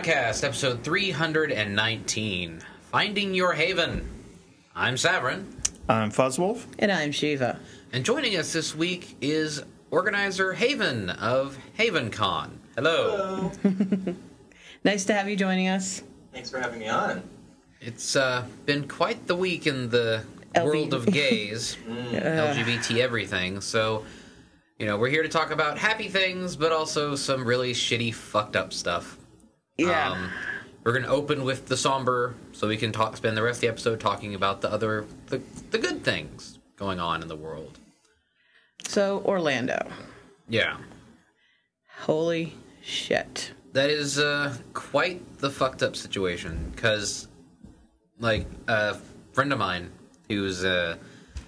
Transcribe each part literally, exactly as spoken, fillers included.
Podcast, episode three hundred nineteen, Finding Your Haven. I'm Savrin. I'm Fuzzwolf. And I'm Shiva. And joining us this week is organizer Haven of HavenCon. Hello. Hello. Nice to have you joining us. Thanks for having me on. It's uh, been quite the week in the L B world of gays, L G B T everything, so... You know, we're here to talk about happy things, but also some really shitty, fucked up stuff. Yeah. Um, we're going to open with the somber, so we can talk, spend the rest of the episode talking about the other, the, the good things going on in the world. So, Orlando. Yeah. Holy shit. That is uh, quite the fucked up situation, because, like, a friend of mine who's... Uh,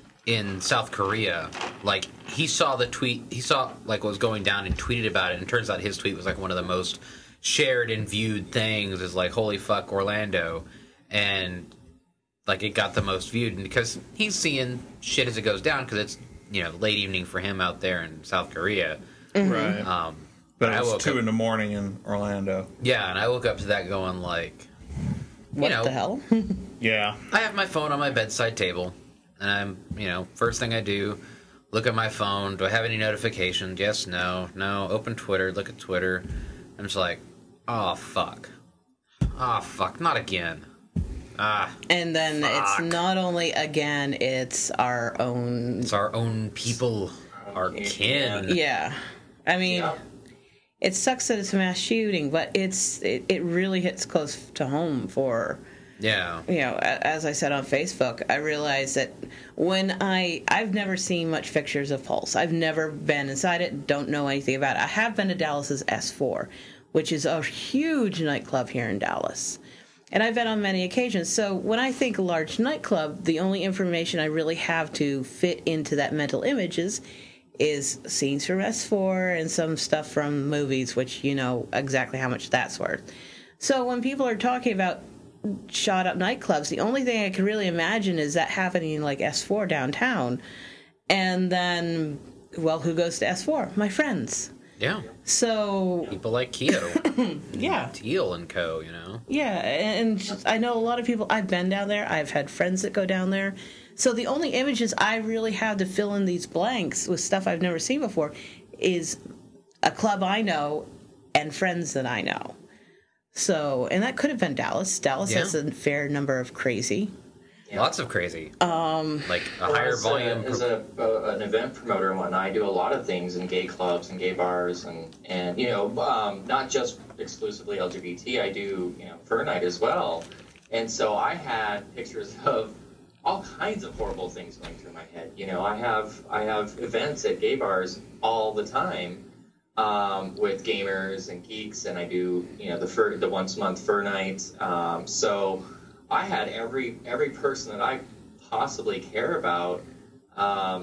in South Korea, like, he saw the tweet, he saw, like, what was going down and tweeted about it, and it turns out his tweet was, like, one of the most shared and viewed things, is, like, holy fuck, Orlando, and, like, it got the most viewed, and because he's seeing shit as it goes down, because it's, you know, late evening for him out there in South Korea. Mm-hmm. Right. Um, but I it's woke two up, in the morning in Orlando. Yeah, and I woke up to that going, like, you What know, the hell? Yeah. I have my phone on my bedside table. And I'm, you know, first thing I do, look at my phone. Do I have any notifications? Yes, no, no. Open Twitter, look at Twitter. I'm just like, oh, fuck. Oh, fuck, not again. Ah. And then Fuck. it's not only, again, it's our own... It's our own people, our kin. Yeah. I mean, Yeah. it sucks that it's a mass shooting, but it's it, it really hits close to home for... Yeah. You know, a- as I said on Facebook, I realized that when I... I've never seen much pictures of Pulse. I've never been inside it, don't know anything about it. I have been to Dallas's S four, which is a huge nightclub here in Dallas. And I've been on many occasions. So when I think large nightclub, the only information I really have to fit into that mental image is, is scenes from S four and some stuff from movies, which you know exactly how much that's worth. So when people are talking about shot up nightclubs, the only thing I can really imagine is that happening in like S four downtown. And then, well, who goes to S four? My friends. Yeah. So, People like Keto. yeah. Teal and co, you know? Yeah, and just, I know a lot of people, I've been down there, I've had friends that go down there. So the only images I really have to fill in these blanks with stuff I've never seen before is a club I know and friends that I know. So, and that could have been Dallas. Dallas Yeah. has a fair number of crazy. Yeah. Lots of crazy. Um, Like, a Well, higher as volume. A, as a, a, an event promoter and whatnot, I do a lot of things in gay clubs and gay bars, and, and you know, um, not just exclusively L G B T. I do, you know, Fur Night as well. And so I had pictures of all kinds of horrible things going through my head. You know, I have I have events at gay bars all the time. Um, with gamers and geeks, and I do, you know, the fur, the once a month Fur Night. Um, so I had every every person that I possibly care about, um,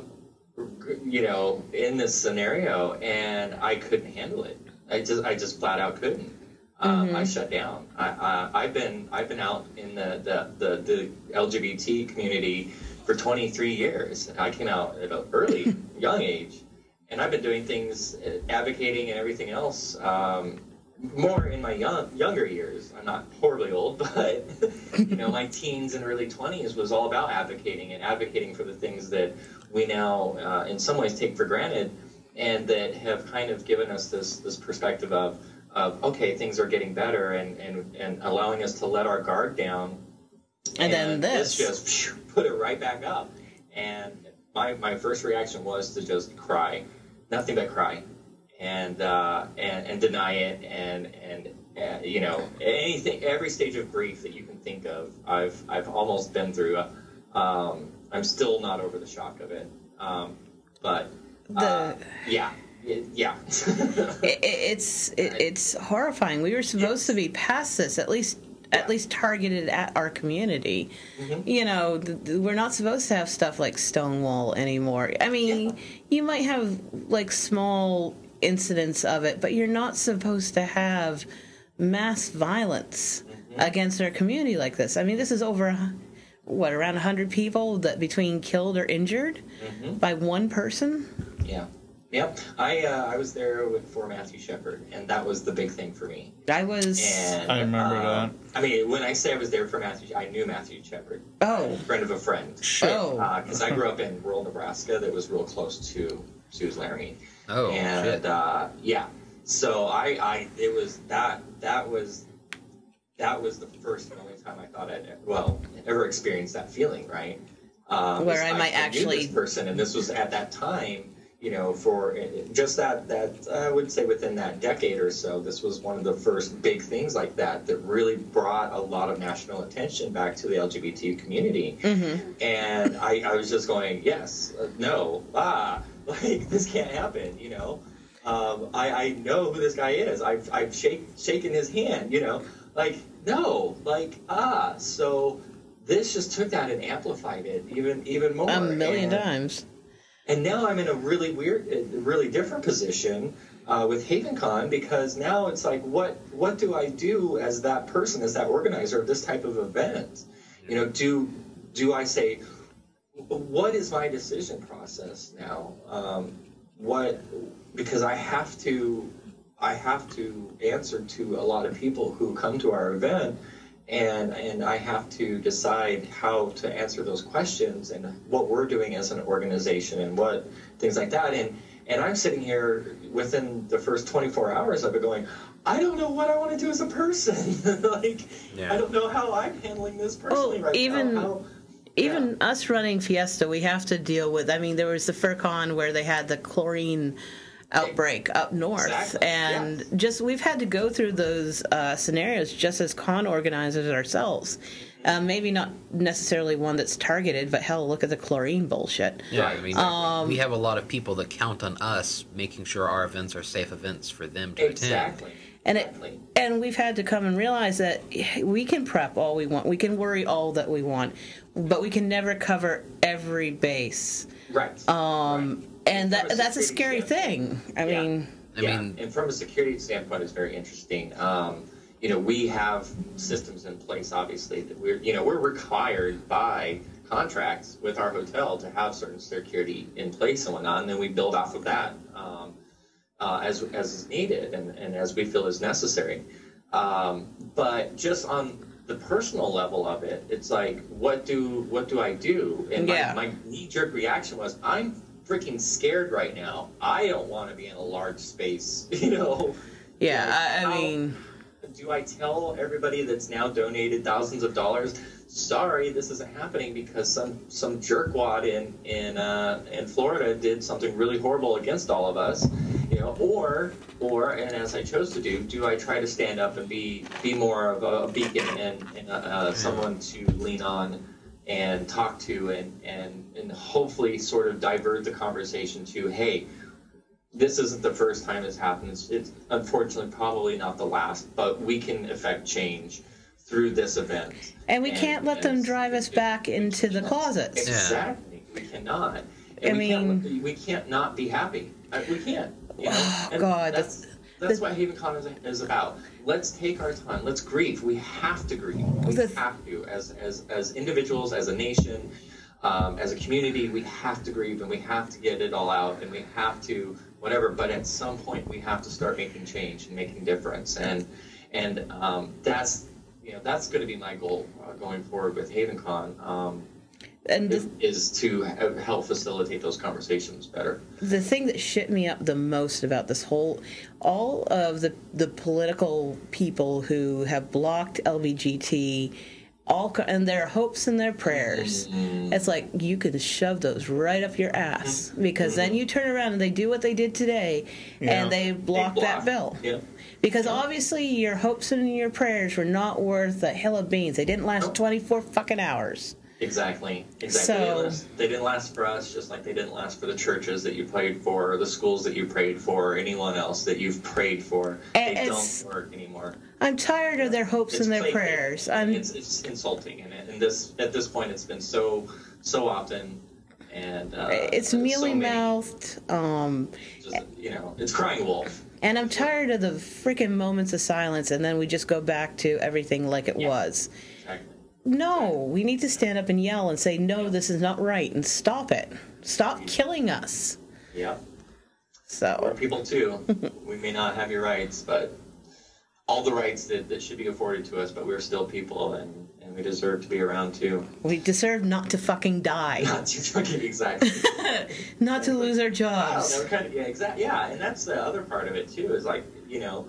you know, in this scenario, and I couldn't handle it. I just I just flat out couldn't. Um, Mhm. I shut down. I, I I've been I've been out in the the, the, the L G B T community for twenty-three years. I came out at an early young age. And I've been doing things, uh, advocating and everything else, um, more in my young, younger years. I'm not horribly old, but, you know, my teens and early twenties was all about advocating and advocating for the things that we now, uh, in some ways, take for granted, and that have kind of given us this, this perspective of, of, okay, things are getting better, and, and, and allowing us to let our guard down. And then this. just phew, put it right back up. And my, my first reaction was to just cry. Nothing but cry, and uh, and and deny it, and and uh, you know, anything, every stage of grief that you can think of, I've I've almost been through. Um, I'm still not over the shock of it, um, but uh, The- yeah, it, yeah. it, it's it, it's horrifying. We were supposed to be past this, at least at least targeted at our community. Mhm. You know, th- th- we're not supposed to have stuff like Stonewall anymore. I mean, Yeah. you might have like small incidents of it, but you're not supposed to have mass violence Mhm. against our community like this. I mean, this is over what, around one hundred people that between killed or injured Mhm. by one person. Yeah. Yep, I uh, I was there with, for Matthew Shepard, and that was the big thing for me. I was. And I remember uh, that. I mean, when I say I was there for Matthew, I knew Matthew Shepard. Oh. A friend of a friend. Oh. Because I grew up in rural Nebraska that was real close to Sue's Laramie. Oh, and shit. uh, yeah, so I, I it was that that was that was the first and only time I thought I'd well ever experienced that feeling, right? Um, Where this- I might knew actually- this person, and this was at that time. You know, for just that, that I would say within that decade or so, this was one of the first big things like that that really brought a lot of national attention back to the L G B T community. Mm-hmm. And I, I was just going, yes, uh, no, ah, like this can't happen, you know. Um, I, I know who this guy is. I've, I've shake, shaken his hand, you know. Like, no, like, ah. So this just took that and amplified it even, even more. A million and, times. And now I'm in a really weird, a really different position uh, with HavenCon, because now it's like, what what do I do as that person, as that organizer of this type of event? You know, do do I say, what is my decision process now? Um, what because I have to I have to answer to a lot of people who come to our event. And and I have to decide how to answer those questions and what we're doing as an organization and what things like that. And and I'm sitting here within the first twenty-four hours of it going, I don't know what I want to do as a person. like, Yeah. I don't know how I'm handling this personally Oh, right even- now. How, Even us running Fiesta, we have to deal with. I mean, there was the FurCon where they had the chlorine outbreak up north, Exactly, and yes. just we've had to go through those uh, scenarios just as con organizers ourselves. Uh, maybe not necessarily one that's targeted, but hell, look at the chlorine bullshit. Yeah, I mean, Um, we have a lot of people that count on us making sure our events are safe events for them to exactly. And it, exactly. and we've had to come and realize that we can prep all we want, we can worry all that we want, but we can never cover every base. Right. Um, right. and From that that's a scary security thing. I Yeah. mean, I yeah, mean- and from a security standpoint, it's very interesting. Um, you know, we have systems in place, obviously, that we're, you know, we're required by contracts with our hotel to have certain security in place and whatnot, and then we build off of that um, uh, as as is needed and, and as we feel is necessary. Um, but just on the personal level of it, it's like, what do what do I do? And Yeah. my, my knee-jerk reaction was, I'm freaking scared right now. I don't want to be in a large space, you know. yeah, Like, I, I how- mean, do I tell everybody that's now donated thousands of dollars, sorry, this isn't happening because some some jerkwad in in uh, in Florida did something really horrible against all of us, you know? Or or and as I chose to do, do I try to stand up and be be more of a beacon and, and uh, uh, someone to lean on and talk to and, and and hopefully sort of divert the conversation to, hey, this isn't the first time it's happened. It's, it's unfortunately probably not the last, but we can affect change through this event. and we can't let them and- drive us back into the closets. Exactly, we cannot. I And we mean- can't, we can't not be happy. Uh, We can't. You know? Oh, And God, that's the- that's the- what HavenCon is, is about. Let's take our time. Let's grieve. We have to grieve. We The- have to, as as as individuals, as a nation, um, as a community. We have to grieve, and we have to get it all out, and we have to whatever. But at some point, we have to start making change and making difference, and and um, that's you know that's going to be my goal uh, going forward with HavenCon. Um, And the, is, is to ha- help facilitate those conversations better. the thing that shit me up the most about this whole, all of the the political people who have blocked L G B T, all co- and their hopes and their prayers, it's like you can shove those right up your ass, because then you turn around and they do what they did today, Yeah. and they block They that bill. Yeah. Because obviously your hopes and your prayers were not worth a hill of beans. They didn't last Nope. twenty-four fucking hours. Exactly. Exactly. So- they, didn't last, they didn't last for us, just like they didn't last for the churches that you prayed for, or the schools that you prayed for, or anyone else that you've prayed for. And they it's- don't work anymore. I'm tired of their hopes It's and their placate. prayers. I'm It's, it's insulting, and, it, and this at this point, it's been so so often, and uh, it's so mealy many, mouthed. Um, just, you know, it's crying wolf. And I'm tired of the freaking moments of silence, and then we just go back to everything like it Yeah. was. Exactly. No, we need to stand up and yell and say, no, this is not right, and stop it. Stop killing us. Yeah. So We're people too. We may not have your rights, but all the rights that, that should be afforded to us, but we're still people, and, and we deserve to be around too. we deserve not to fucking die, Not to fucking exactly. not to lose our Wow, jobs. they were kind of, yeah, exactly. Yeah, and that's the other part of it too. Is like, you know,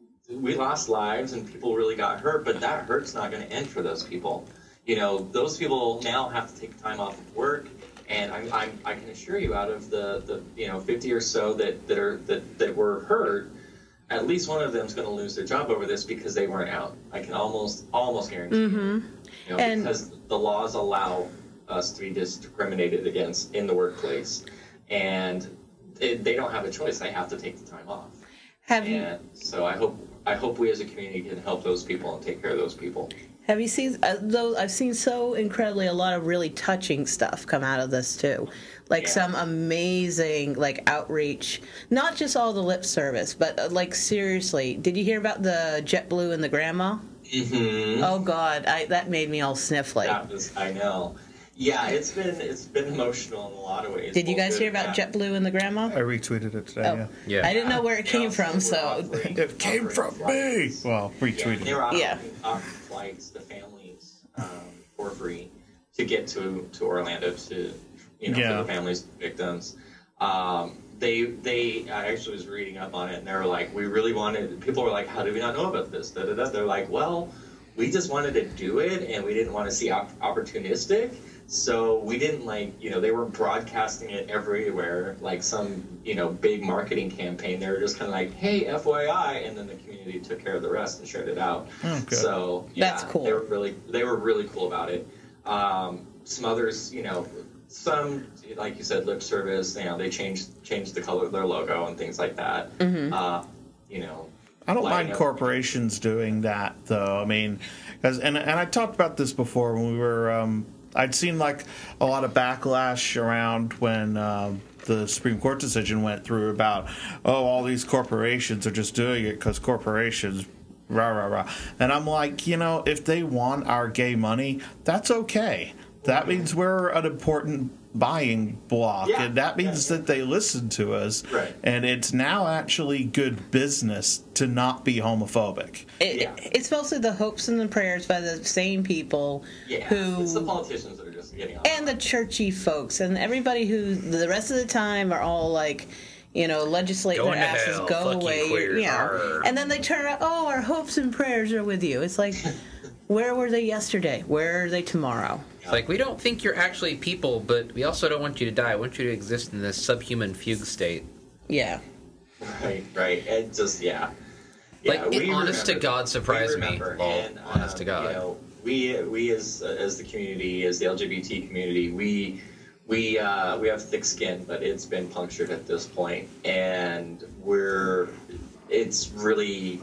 we lost lives and people really got hurt, but that hurt's not going to end for those people. You know, those people now have to take time off of work, and I'm, I'm I can assure you, out of the, the you know fifty or so that that are that that were hurt, at least one of them is going to lose their job over this because they weren't out. I can almost almost guarantee Mm-hmm. you, you know, And- because the laws allow us to be discriminated against in the workplace, and it, they don't have a choice. They have to take the time off. Have you And so I hope I hope we as a community can help those people and take care of those people. have you seen? Uh, though I've seen so incredibly a lot of really touching stuff come out of this too, like Yeah. some amazing like outreach. Not just all the lip service, but uh, like seriously, did you hear about the JetBlue and the grandma? Mm-hmm. Oh God, I, that made me all sniffly. That was, I know. Yeah, it's been it's been emotional in a lot of ways. Did you both guys good hear and about bad. JetBlue and the grandma? I retweeted it today. Oh, Yeah. Yeah. I didn't know where it came Yeah, from, we're so offering- It came offering from me. flights. Well, Yeah, retweeted. they were offering, Yeah. offering flights to families um, for free to get to, to Orlando to you know Yeah. for the families victims. Um, they they I actually was reading up on it, and they were like, we really wanted. People were like, how did we not know about this? Da, da, da. They're like, well, we just wanted to do it, and we didn't want to see op- opportunistic. So we didn't like, you know, they were broadcasting it everywhere, like some, you know, big marketing campaign. They were just kind of like, hey, F Y I, and then the community took care of the rest and shared it out. Oh, good. So yeah, That's cool. They were really, they were really cool about it. Um, some others, you know, some, like you said, lip service. You know, they changed changed the color of their logo and things like that. Mm-hmm. Uh, you know, I don't lighting mind up- corporations doing that, though. I mean, 'cause- and and I talked about this before when we were. Um, I'd seen like a lot of backlash around when um, the Supreme Court decision went through about, oh, all these corporations are just doing it because corporations. Rah rah rah. And I'm like, you know, if they want our gay money, that's okay. That means we're an important buying block, Yeah, and that means yeah. that they listen to us. Right. And it's now actually good business to not be homophobic. it, Yeah. it's mostly the hopes and the prayers by the same people Yeah, who it's the politicians that are just getting on. and the churchy folks and everybody who the rest of the time are all like, you know, legislate Going their to asses, hell, go fuck you, away, queers, you know, arr. and then they turn around, oh, our hopes and prayers are with you. It's like, where were they yesterday? Where are they tomorrow? It's like, we don't think you're actually people, but we also don't want you to die. I want you to exist in this subhuman fugue state. Yeah. Right, right. It just, yeah. Like, Yeah, it we honest to remember- God surprised we me. remember, Well, and, honest to um, God. You know, we, we as, as the community, as the L G B T community, we, we, uh, we have thick skin, but it's been punctured at this point, and we're, it's really,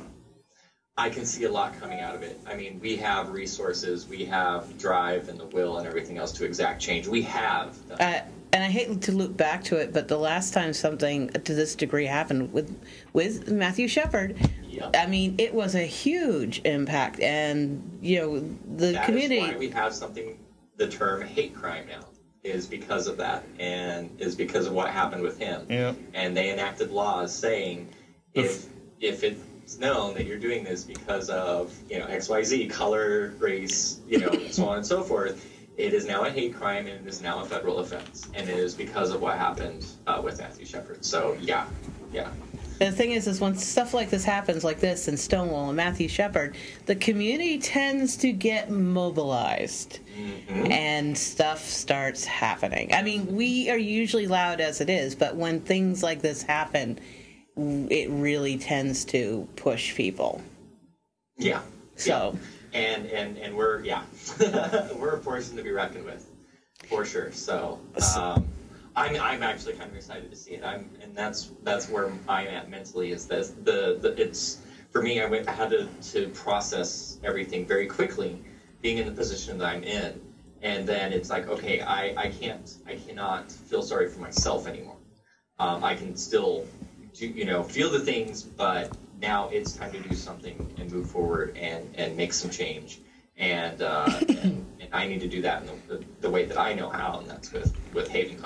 I can see a lot coming out of it. I mean, we have resources, we have drive and the will and everything else to exact change. We have. done Uh, and I hate to loop back to it, but the last time something to this degree happened with with Matthew Shepard, Yep. I mean, it was a huge impact, and you know, the That community. is why we have something, the term hate crime now, is because of that, and is because of what happened with him. Yeah. And they enacted laws saying if if it's known that you're doing this because of, you know, X Y Z, color, race, you know, so on and so forth, it is now a hate crime and it is now a federal offense. And it is because of what happened uh, with Matthew Shepard. So, yeah, yeah. And the thing is, is when stuff like this happens, like this in Stonewall and Matthew Shepard, the community tends to get mobilized, Mm-hmm. and stuff starts happening. I mean, we are usually loud as it is, but when things like this happen, it really tends to push people. Yeah. So, Yeah. And, and, and we're, yeah, we're a force to be reckoned with, for sure. So, um, I'm, I'm actually kind of excited to see it. I'm, and that's, that's where I'm at mentally is this, the, the, it's, for me, I went, I had to, to process everything very quickly, being in the position that I'm in. And then it's like, okay, I, I can't, I cannot feel sorry for myself anymore. Um, I can still, do, you know, feel the things, but now it's time to do something and move forward and, and make some change. And, uh, and, and I need to do that in the, the, the way that I know how, and that's with, with HavenCon.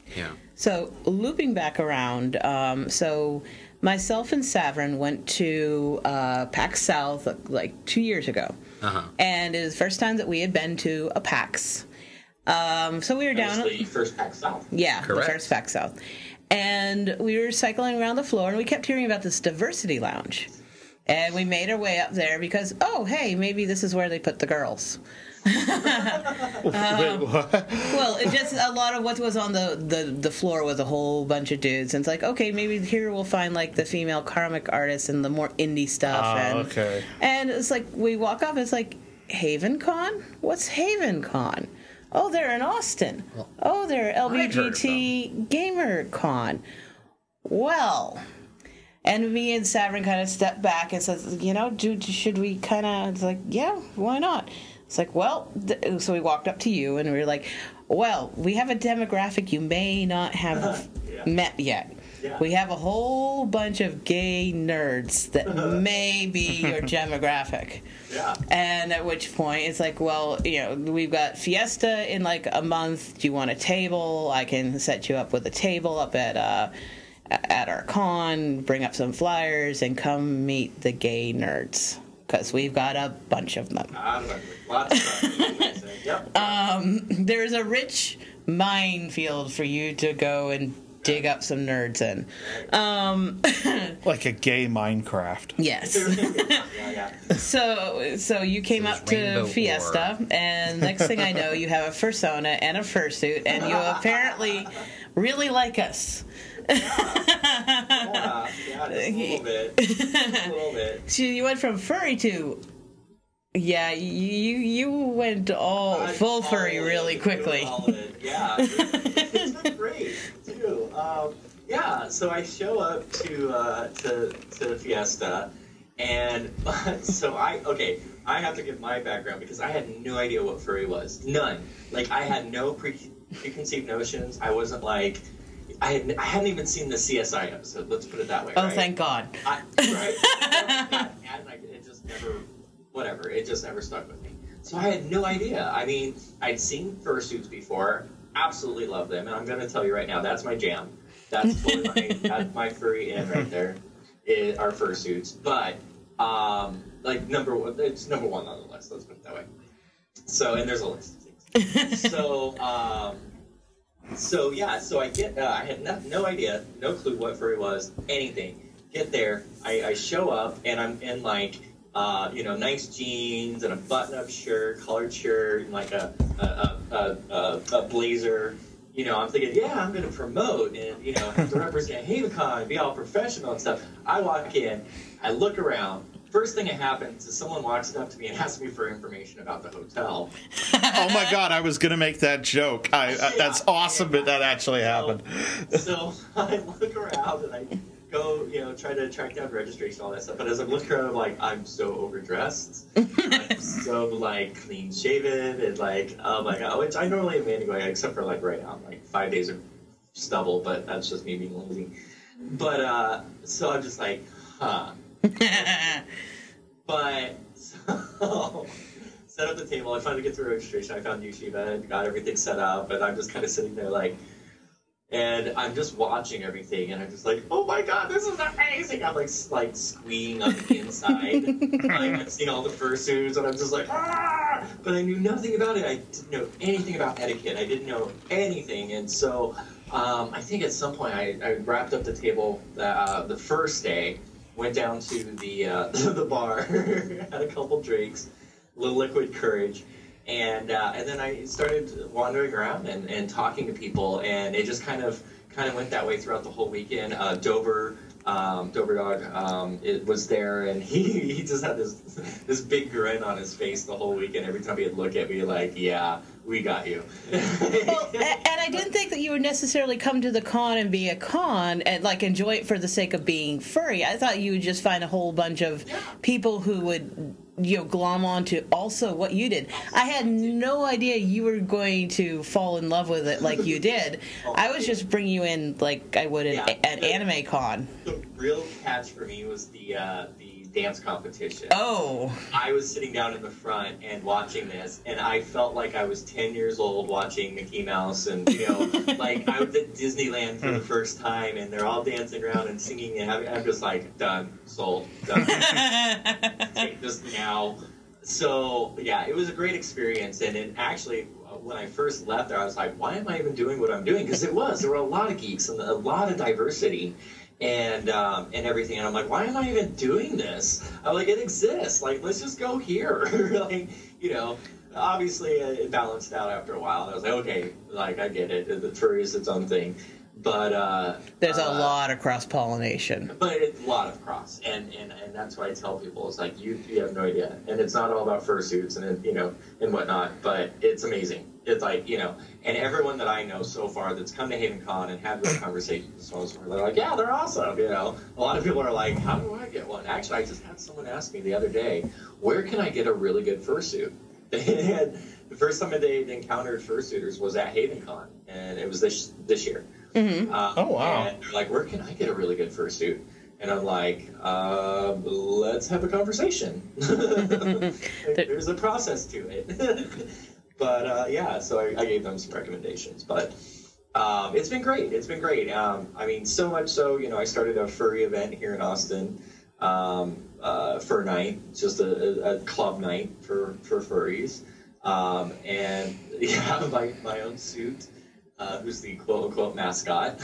Yeah. So looping back around, um, so myself and Savrin went to uh, PAX South like two years ago, Uh-huh. and it was the first time that we had been to a PAX. Um, so we were That down. was the first PAX South. Yeah, Correct. the first PAX South, and we were cycling around the floor, and we kept hearing about this diversity lounge, and we made our way up there because oh hey maybe this is where they put the girls. Wait, what? Well, it just a lot of what was on the, the, the floor was a whole bunch of dudes, and it's like, okay, maybe here we'll find like the female comic artists and the more indie stuff. Oh, and, okay. And it's like we walk up, it's like Haven Con. What's Haven Con? Oh, they're in Austin. Oh, they're L B G T Gamer Con. Well. And me and Savrin kind of stepped back and says, you know, do, should we kind of, it's like, yeah, why not? It's like, well, th- so we walked up to you and we were like, well, we have a demographic you may not have Yeah. met yet. Yeah. We have a whole bunch of gay nerds that may be your demographic. Yeah. And at which point it's like, well, you know, we've got Fiesta in like a month. Do you want a table? I can set you up with a table up at uh, at our con, bring up some flyers, and come meet the gay nerds. Because we've got a bunch of them. I don't know. Lots of stuff. Yep. Um, there's a rich minefield for you to go and dig up some nerds in. Um, Like a gay Minecraft. yes. yeah, yeah. So, so you came There's up to Rainbow Fiesta, and next thing I know, you have a fursona and a fursuit, and you apparently really like us. Yeah, yeah, just a little bit. Just a little bit. So you went from furry to, yeah, you you went all I full followed furry it, really doing quickly. all of it. Yeah, it's, it's been great too. Um, yeah, so I show up to uh, to to Fiesta, and so I okay. I have to give my background because I had no idea what furry was. None. Like I had no pre- preconceived notions. I wasn't like. I, had, I hadn't even seen the C S I episode. Let's put it that way. Oh, right? thank God. I, right? and I, it just never, whatever. It just never stuck with me. So I had no idea. I mean, I'd seen fursuits before. Absolutely love them, and I'm going to tell you right now, that's my jam. That's totally my, that's my furry in right there. Is our fursuits, but um, like number one, it's number one on the list. Let's put it that way. So, and there's a list of things. So. Um, So yeah, so I get, uh, I had no, no idea, no clue what furry was, anything. Get there, I, I show up, and I'm in like, uh, you know, nice jeans and a button-up shirt, collared shirt, and like a a, a, a, a blazer. You know, I'm thinking, yeah, I'm going to promote and you know have to represent HavenCon and be all professional and stuff. I walk in, I look around. First thing that happens is someone walks up to me and asks me for information about the hotel. Oh my God, I was gonna make that joke. I, uh, that's awesome that that actually happened. So, so I look around and I go, you know, try to track down registration, all that stuff. But as I'm looking around, I'm like, I'm so overdressed. I'm so like clean shaven and like, oh my God, which I normally am anyway, except for like right now, I'm like five days of stubble, but that's just me being lazy. But uh, so I'm just like, huh. But so set up the table. I finally get through registration. I found Yeshiva and got everything set up, and I'm just kind of sitting there like, and I'm just watching everything, and I'm just like, oh my God, this is amazing! I'm like like squeeing on the inside, like I'm seeing all the fursuits, and I'm just like, ah! But I knew nothing about it. I didn't know anything about etiquette. I didn't know anything, and so um, I think at some point I, I wrapped up the table uh, the first day. Went down to the uh, the bar, had a couple drinks, a little liquid courage, and uh, and then I started wandering around and, and talking to people, and it just kind of kind of went that way throughout the whole weekend. Uh, Dover, um, Dover Dog, um, it was there, and he, he just had this this big grin on his face the whole weekend. Every time he'd look at me, like, yeah, we got you. Well, and I didn't think that you would necessarily come to the con and be a con and like enjoy it for the sake of being furry. I thought you would just find a whole bunch of people who would, you know, glom onto also what you did. I had no idea you were going to fall in love with it like you did. I was just bringing you in like I would at Yeah. an anime con. The real catch for me was the uh, the dance competition. Oh. I was sitting down in the front and watching this, and I felt like I was ten years old watching Mickey Mouse, and you know, like I was at Disneyland for the first time, and they're all dancing around and singing, and I'm just like, done, sold, done, just now. So yeah, it was a great experience, and it actually, when I first left there, I was like, why am I even doing what I'm doing? Because it was, there were a lot of geeks and a lot of diversity. And um, and everything, and I'm like, why am I even doing this? I'm like, it exists. Like, let's just go here. Like, you know, obviously uh, it balanced out after a while. And I was like, okay, like I get it. The furry is its own thing, but uh, there's a uh, lot of cross pollination. But it's a lot of cross, and, and and that's what I tell people. It's like you you have no idea, and it's not all about fursuits and it, you know and whatnot, but it's amazing. It's like, you know, and everyone that I know so far that's come to Haven Con and had those conversations and so on, so they're like, yeah, they're awesome, you know. A lot of people are like, how do I get one? Actually, I just had someone ask me the other day, where can I get a really good fursuit? They had, the first time they encountered fursuiters was at Haven Con, and it was this this year. Mm-hmm. Um, Oh, wow. And they're like, where can I get a really good fursuit? And I'm like, uh, let's have a conversation. There's a process to it. But, uh, yeah, so I, I gave them some recommendations. But um, it's been great. It's been great. Um, I mean, so much so, you know, I started a furry event here in Austin, um, uh, Fur Night, just a, a club night for, for furries. Um, and, yeah, my, my own suit, uh, who's the quote-unquote mascot,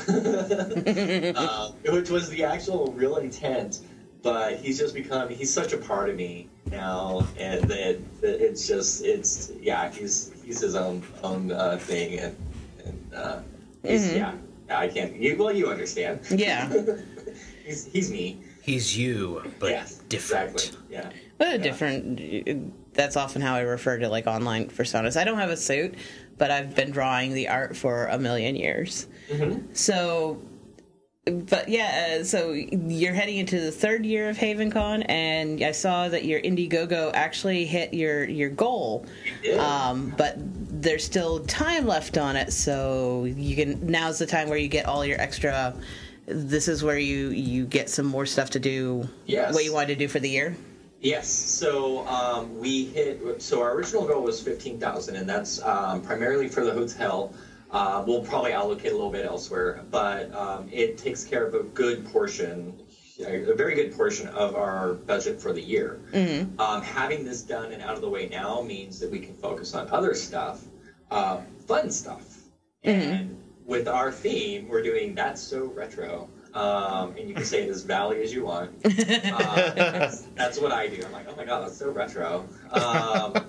uh, which was the actual real intent. But he's just become, he's such a part of me now, and that it's just, it's, yeah, he's he's his own own uh, thing, and, and uh, he's, Mm-hmm. yeah, I can't, you, well, you understand. Yeah. he's, he's me. He's you, but Yes, different. exactly, yeah. But a Yeah. different, that's often how I refer to like online personas. I don't have a suit, but I've been drawing the art for a million years. Mm-hmm. So, but yeah, uh, so you're heading into the third year of HavenCon, and I saw that your Indiegogo actually hit your, your goal. Yeah. Um, but there's still time left on it, so you can, now's the time where you get all your extra, this is where you, you get some more stuff to do, Yes. what you wanted to do for the year. Yes, so um, we hit, so our original goal was fifteen thousand, and that's um, primarily for the hotel. Uh, we'll probably allocate a little bit elsewhere, but um, it takes care of a good portion, a very good portion of our budget for the year. Mm-hmm. Um, having this done and out of the way now means that we can focus on other stuff, uh, fun stuff. Mm-hmm. And with our theme, we're doing That's So Retro. Um, and you can say it as valley as you want. Uh, that's, that's what I do. I'm like, oh my god, that's so retro. Um,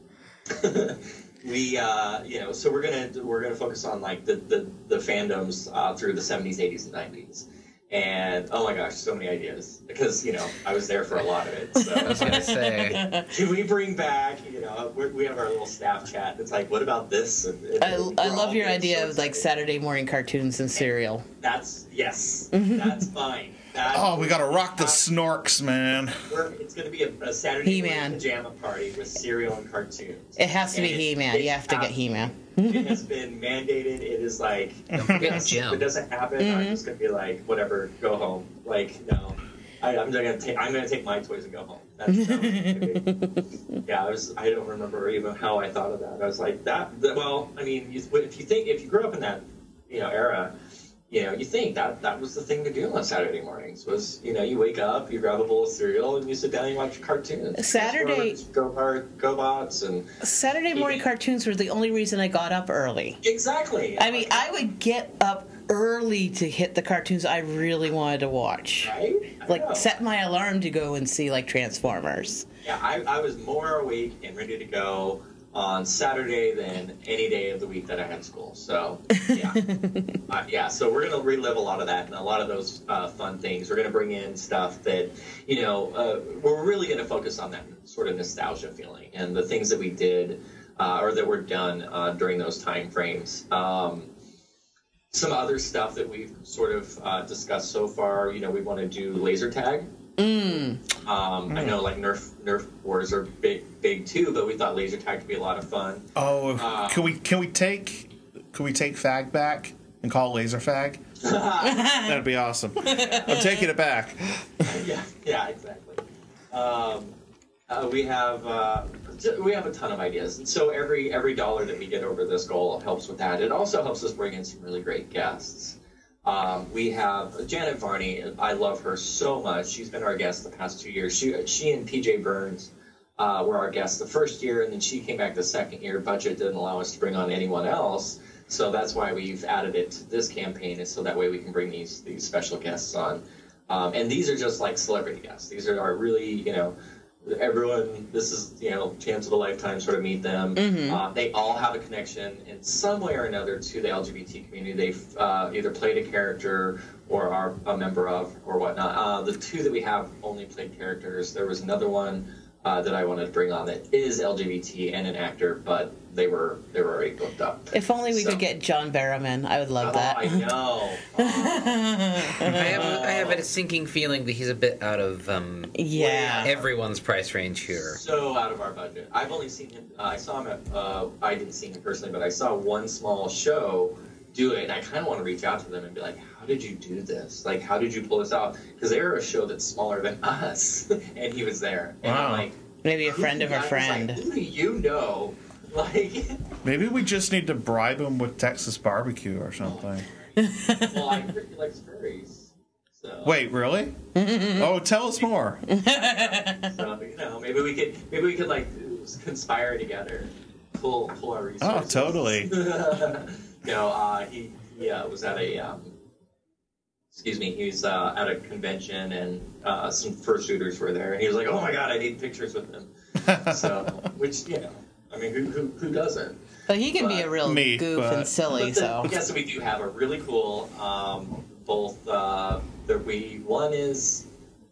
we, uh, you know, so we're gonna we're gonna focus on like the the, the fandoms uh, through the seventies, eighties, and nineties. And oh my gosh, so many ideas because you know I was there for a lot of it. So I was gonna say, can we bring back? You know, we're, we have our little staff chat. It's like, what about this? And, and I, we're I all love your getting idea so of like excited. Saturday morning cartoons and cereal. That's yes, that's fine. That, Oh, we gotta rock the snorks, man. We're, it's going to be a, a Saturday He-Man. morning pajama party with cereal and cartoons. It has to be And He-Man. it- You have to get uh, He-Man. It has been mandated. It is like, don't forget yes, Jim. if it doesn't happen, Mm-hmm. I'm just going to be like, whatever, go home. Like, no, I, I'm going to take. I'm going to take my toys and go home. That's how it's gonna be. Yeah, I was. I don't remember even how I thought of that. I was like that. that well, I mean, you, if you think if you grew up in that, you know, era. You know, you think that that was the thing to do on Saturday mornings was, you know, you wake up, you grab a bowl of cereal, and you sit down and you watch cartoons. Saturday- Go GoBots and... Saturday morning cartoons were the only reason I got up early. Exactly. I mean, I would get up early to hit the cartoons I really wanted to watch. Right? I know. Like, set my alarm to go and see, like, Transformers. Yeah, I, I was more awake and ready to go on Saturday than any day of the week that I had school. So, yeah. uh, yeah, so we're going to relive a lot of that and a lot of those uh, fun things. We're going to bring in stuff that, you know, uh, we're really going to focus on that sort of nostalgia feeling and the things that we did uh, or that were done uh, during those time frames. Um, some other stuff that we've sort of uh, discussed so far, you know, we want to do laser tag. Mm. Um, mm. I know like Nerf Nerf wars are big big too, but we thought laser tag could be a lot of fun. Oh, Uh, can we can we take can we take fag back and call it laser fag? That'd be awesome. I'm taking it back. yeah, yeah, exactly. um, uh, we have uh, we have a ton of ideas, and so every every dollar that we get over this goal helps with that. It also helps us bring in some really great guests. Um, we have Janet Varney. I love her so much. She's been our guest the past two years. She she and P J Burns uh, were our guests the first year, and then she came back the second year. Budget didn't allow us to bring on anyone else, so that's why we've added it to this campaign, is so that way we can bring these these special guests on. Um, and these are just like celebrity guests. These are our really, you know, everyone, this is, you know, chance of a lifetime sort of meet them. Mm-hmm. Uh, they all have a connection in some way or another to the L G B T community. They've uh, either played a character or are a member of or whatnot. Uh, the two that we have only played characters. There was another one uh, that I wanted to bring on that is L G B T and an actor, but they were they were already booked up. If only we so, could get John Barrowman. I would love oh, that. I know. Oh. I have a, I have a sinking feeling that he's a bit out of um, Yeah. everyone's price range here. So out of our budget. I've only seen him. Uh, I saw him at. Uh, I didn't see him personally, but I saw one small show do it, and I kind of want to reach out to them and be like, "How did you do this? Like, how did you pull this out?" Because they're a show that's smaller than us, and he was there. And Wow. I'm like, Maybe a friend of a I was friend. Like, who do you know? Like, Maybe we just need to bribe him with Texas barbecue or something. well, I heard he likes furries. So. Wait, really? Oh, tell us more. So, you know, maybe we could, maybe we could like conspire together, pull, pull our resources. Oh, totally. no, uh, he, he uh, was at a, um, excuse me, he was uh, at a convention, and uh, some fursuiters were there, and he was like, "Oh my God, I need pictures with them." So, which, you know, I mean, who who, who doesn't? But he can be a real Me, goof but- and silly, But the, so. yes, we do have a really cool. Um, both uh, that we one is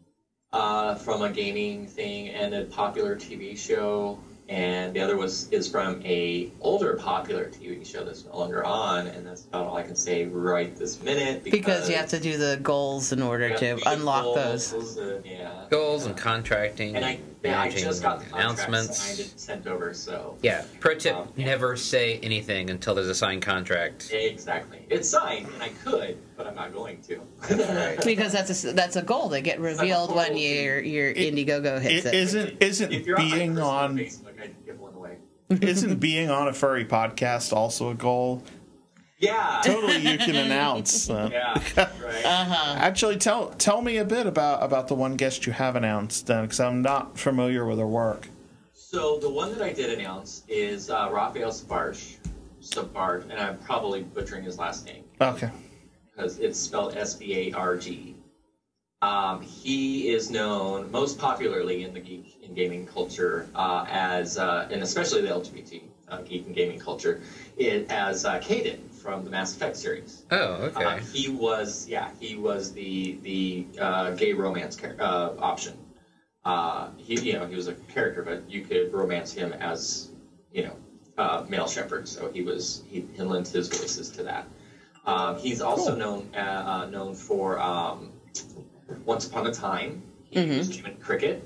uh, from a gaming thing and a popular T V show, and the other was is from a older popular T V show that's no longer on, and that's about all I can say right this minute. Because, Because you have to do the goals in order you have to do the unlock goals, those. and, yeah. Goals and contracting, And I, yeah, I managing just got the contract announcements. signed and sent over, so Yeah, pro tip, Um, yeah. never say anything until there's a signed contract. exactly. It's signed, and I could, but I'm not going to. Because that's a, that's a goal that get revealed when your your Indiegogo hits It it. isn't isn't If you're on my being personal on Facebook, I'd give one away. isn't being on a furry podcast also a goal? Yeah. Totally, you can announce. Uh, Yeah. Right. Uh-huh. Actually, tell tell me a bit about, about the one guest you have announced, because I'm not familiar with her work. So the one that I did announce is uh, Raphael Sabarge, Sabarge, and I'm probably butchering his last name Okay. because it's spelled S B A R G. Um, he is known most popularly in the geek and gaming culture uh, as, uh, and especially the L G B T uh, geek and gaming culture, it, as uh, Kaden from the Mass Effect series. Oh, okay. Uh, he was, yeah, he was the the uh, gay romance char- uh, option. Uh, he, you know, he was a character, but you could romance him as, you know, uh, male shepherd. So he was, he, he lent his voices to that. Um, he's also Cool. known uh, uh, known for um, Once Upon a Time. He Mhm. was Jiminy Cricket,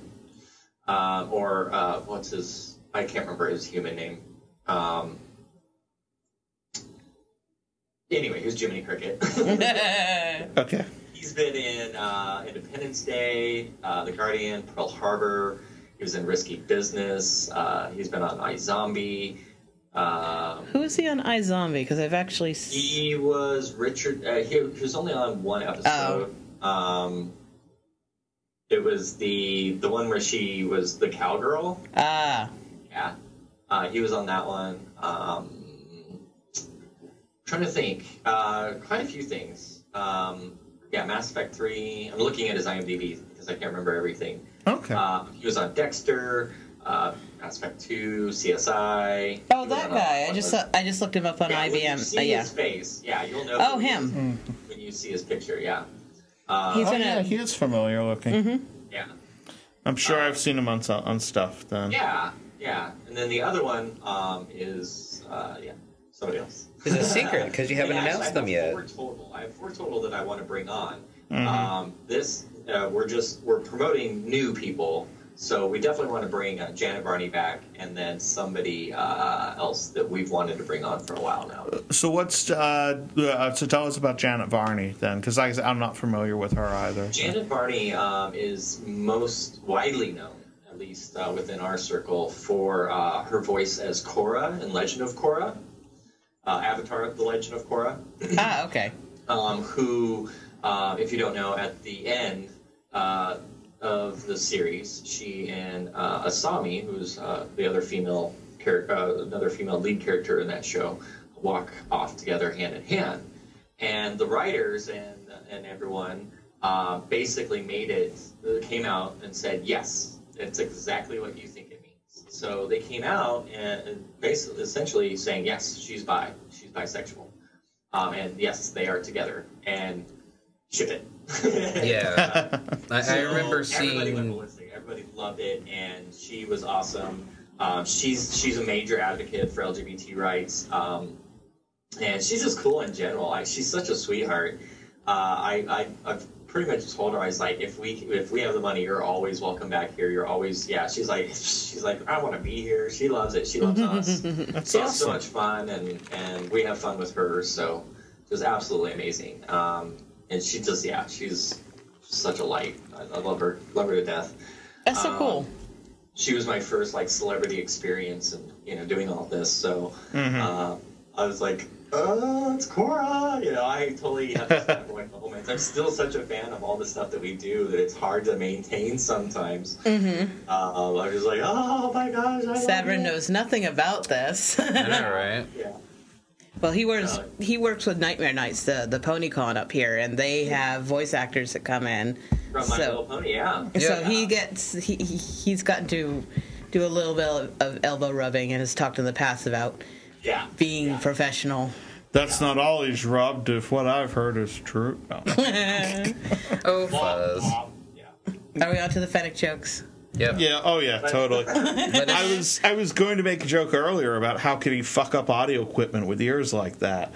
uh, or uh, what's his? I can't remember his human name. Um, anyway, he was Jiminy Cricket. Okay. He's been in uh, Independence Day, uh, The Guardian, Pearl Harbor. He was in Risky Business. Uh, he's been on iZombie. Um, Who is he on iZombie? Because I've actually. s- he was Richard. Uh, he, he was only on one episode. Um, it was the the one where she was the cowgirl. Ah. Yeah, uh, he was on that one. Um, trying to think. Uh, quite a few things. Um, yeah, Mass Effect three. I'm looking at his IMDb because I can't remember everything. Okay. Uh, he was on Dexter, uh, Mass Effect two, C S I. Oh, He was that on a- guy. I just saw, I just looked him up on yeah, I B M. When you see Uh, yeah. his face, yeah, you'll know. Oh, who he him. is when you see his picture. Yeah. Uh, He's Oh, in yeah, a. he is familiar looking. yeah. I'm sure I've seen him on so- on stuff then. Yeah, yeah. And then the other one um, is, uh, yeah, somebody else. It's a secret because you haven't And actually, announced I them have yet. Four total. I have four total that I want to bring on. Mhm. Um, this uh, we're just we're promoting new people so we definitely want to bring uh, Janet Varney back, and then somebody uh, else that we've wanted to bring on for a while now. So what's uh, uh so tell us about Janet Varney then, because like I said, I'm not familiar with her either. Janet Varney um, is most widely known, at least uh, within our circle, for uh, her voice as Korra in Legend of Korra, uh, Avatar: The Legend of Korra. Ah, okay. Um, who, uh, if you don't know, at the end uh, of the series, she and uh, Asami, who's uh, the other female, char- uh, another female lead character in that show, walk off together hand in hand. And the writers and and everyone uh, basically made it, came out and said, yes, it's exactly what you think it means. So they came out and, and basically, essentially saying, yes, she's bi, she's bisexual. Um, and yes, they are together. And ship it. Yeah. I, So I remember everybody went seeing. ballistic. Everybody loved it, and she was awesome. Um, she's she's a major advocate for L G B T rights, um, and she's just cool in general. I, she's such a sweetheart. Uh, I, I I've pretty much told her, I was like, if we if we have the money, you're always welcome back here. You're always yeah. She's like she's like I want to be here. She loves it. She loves us. That's She has awesome. so much fun, and and we have fun with her. So it was absolutely amazing. Um, and she just yeah, she's such a light. I, I love her, love her to death. That's so Um, cool. She was my first like celebrity experience, and you know, doing all this. So uh, I was like, "Oh, it's Korra!" You know, I totally had this like moments. I'm still such a fan of all the stuff that we do that it's hard to maintain sometimes. Mm-hmm. Uh, I was like, "Oh my gosh!" I love Savrin it." knows nothing about this. I know, right? Yeah. Well, he works. Uh, He works with Nightmare Nights, the the PonyCon up here, and they have voice actors that come in. From My So- Little Pony, yeah. So Yeah. he gets he he- he's gotten to do a little bit of, of elbow rubbing and has talked in the past about Yeah. being yeah. professional. That's not all he's rubbed, if what I've heard is true. No. Oh, Womp, fuzz. womp. Yeah. Are we on to the Fennec jokes? Yep. Yeah, oh yeah, totally. But I it's- was I was going to make a joke earlier about how could he fuck up audio equipment with ears like that.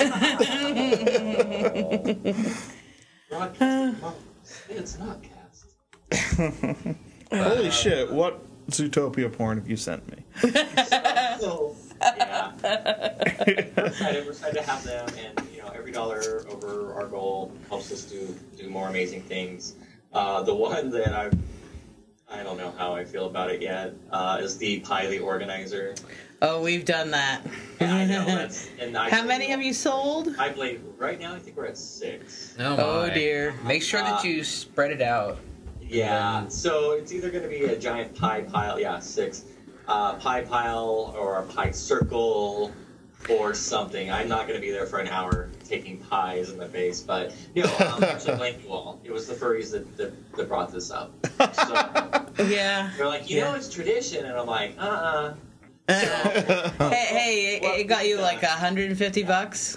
Broadcast. Well, it's not cast. Holy shit, what Zootopia porn have you sent me? So, yeah. We're excited. We're excited to have them, and you know, every dollar over our goal helps us do do more amazing things. Uh, the one that I I don't know how I feel about it yet uh, is the Pie the Organizer. Oh, we've done that. And I know that's. And I How many have you sold? I believe right now. I think we're at six. Oh, Oh, my. dear. Make sure that Uh, you spread it out. Yeah, so it's either going to be a giant pie pile, yeah, six, uh, pie pile or a pie circle or something. I'm not going to be there for an hour taking pies in the face, but no, um, actually, blame you all. It was the furries that, that, that brought this up. So Yeah. they're like, you Yeah. know, it's tradition, and I'm like, uh-uh. Hey, hey, it, it got you like a hundred fifty bucks.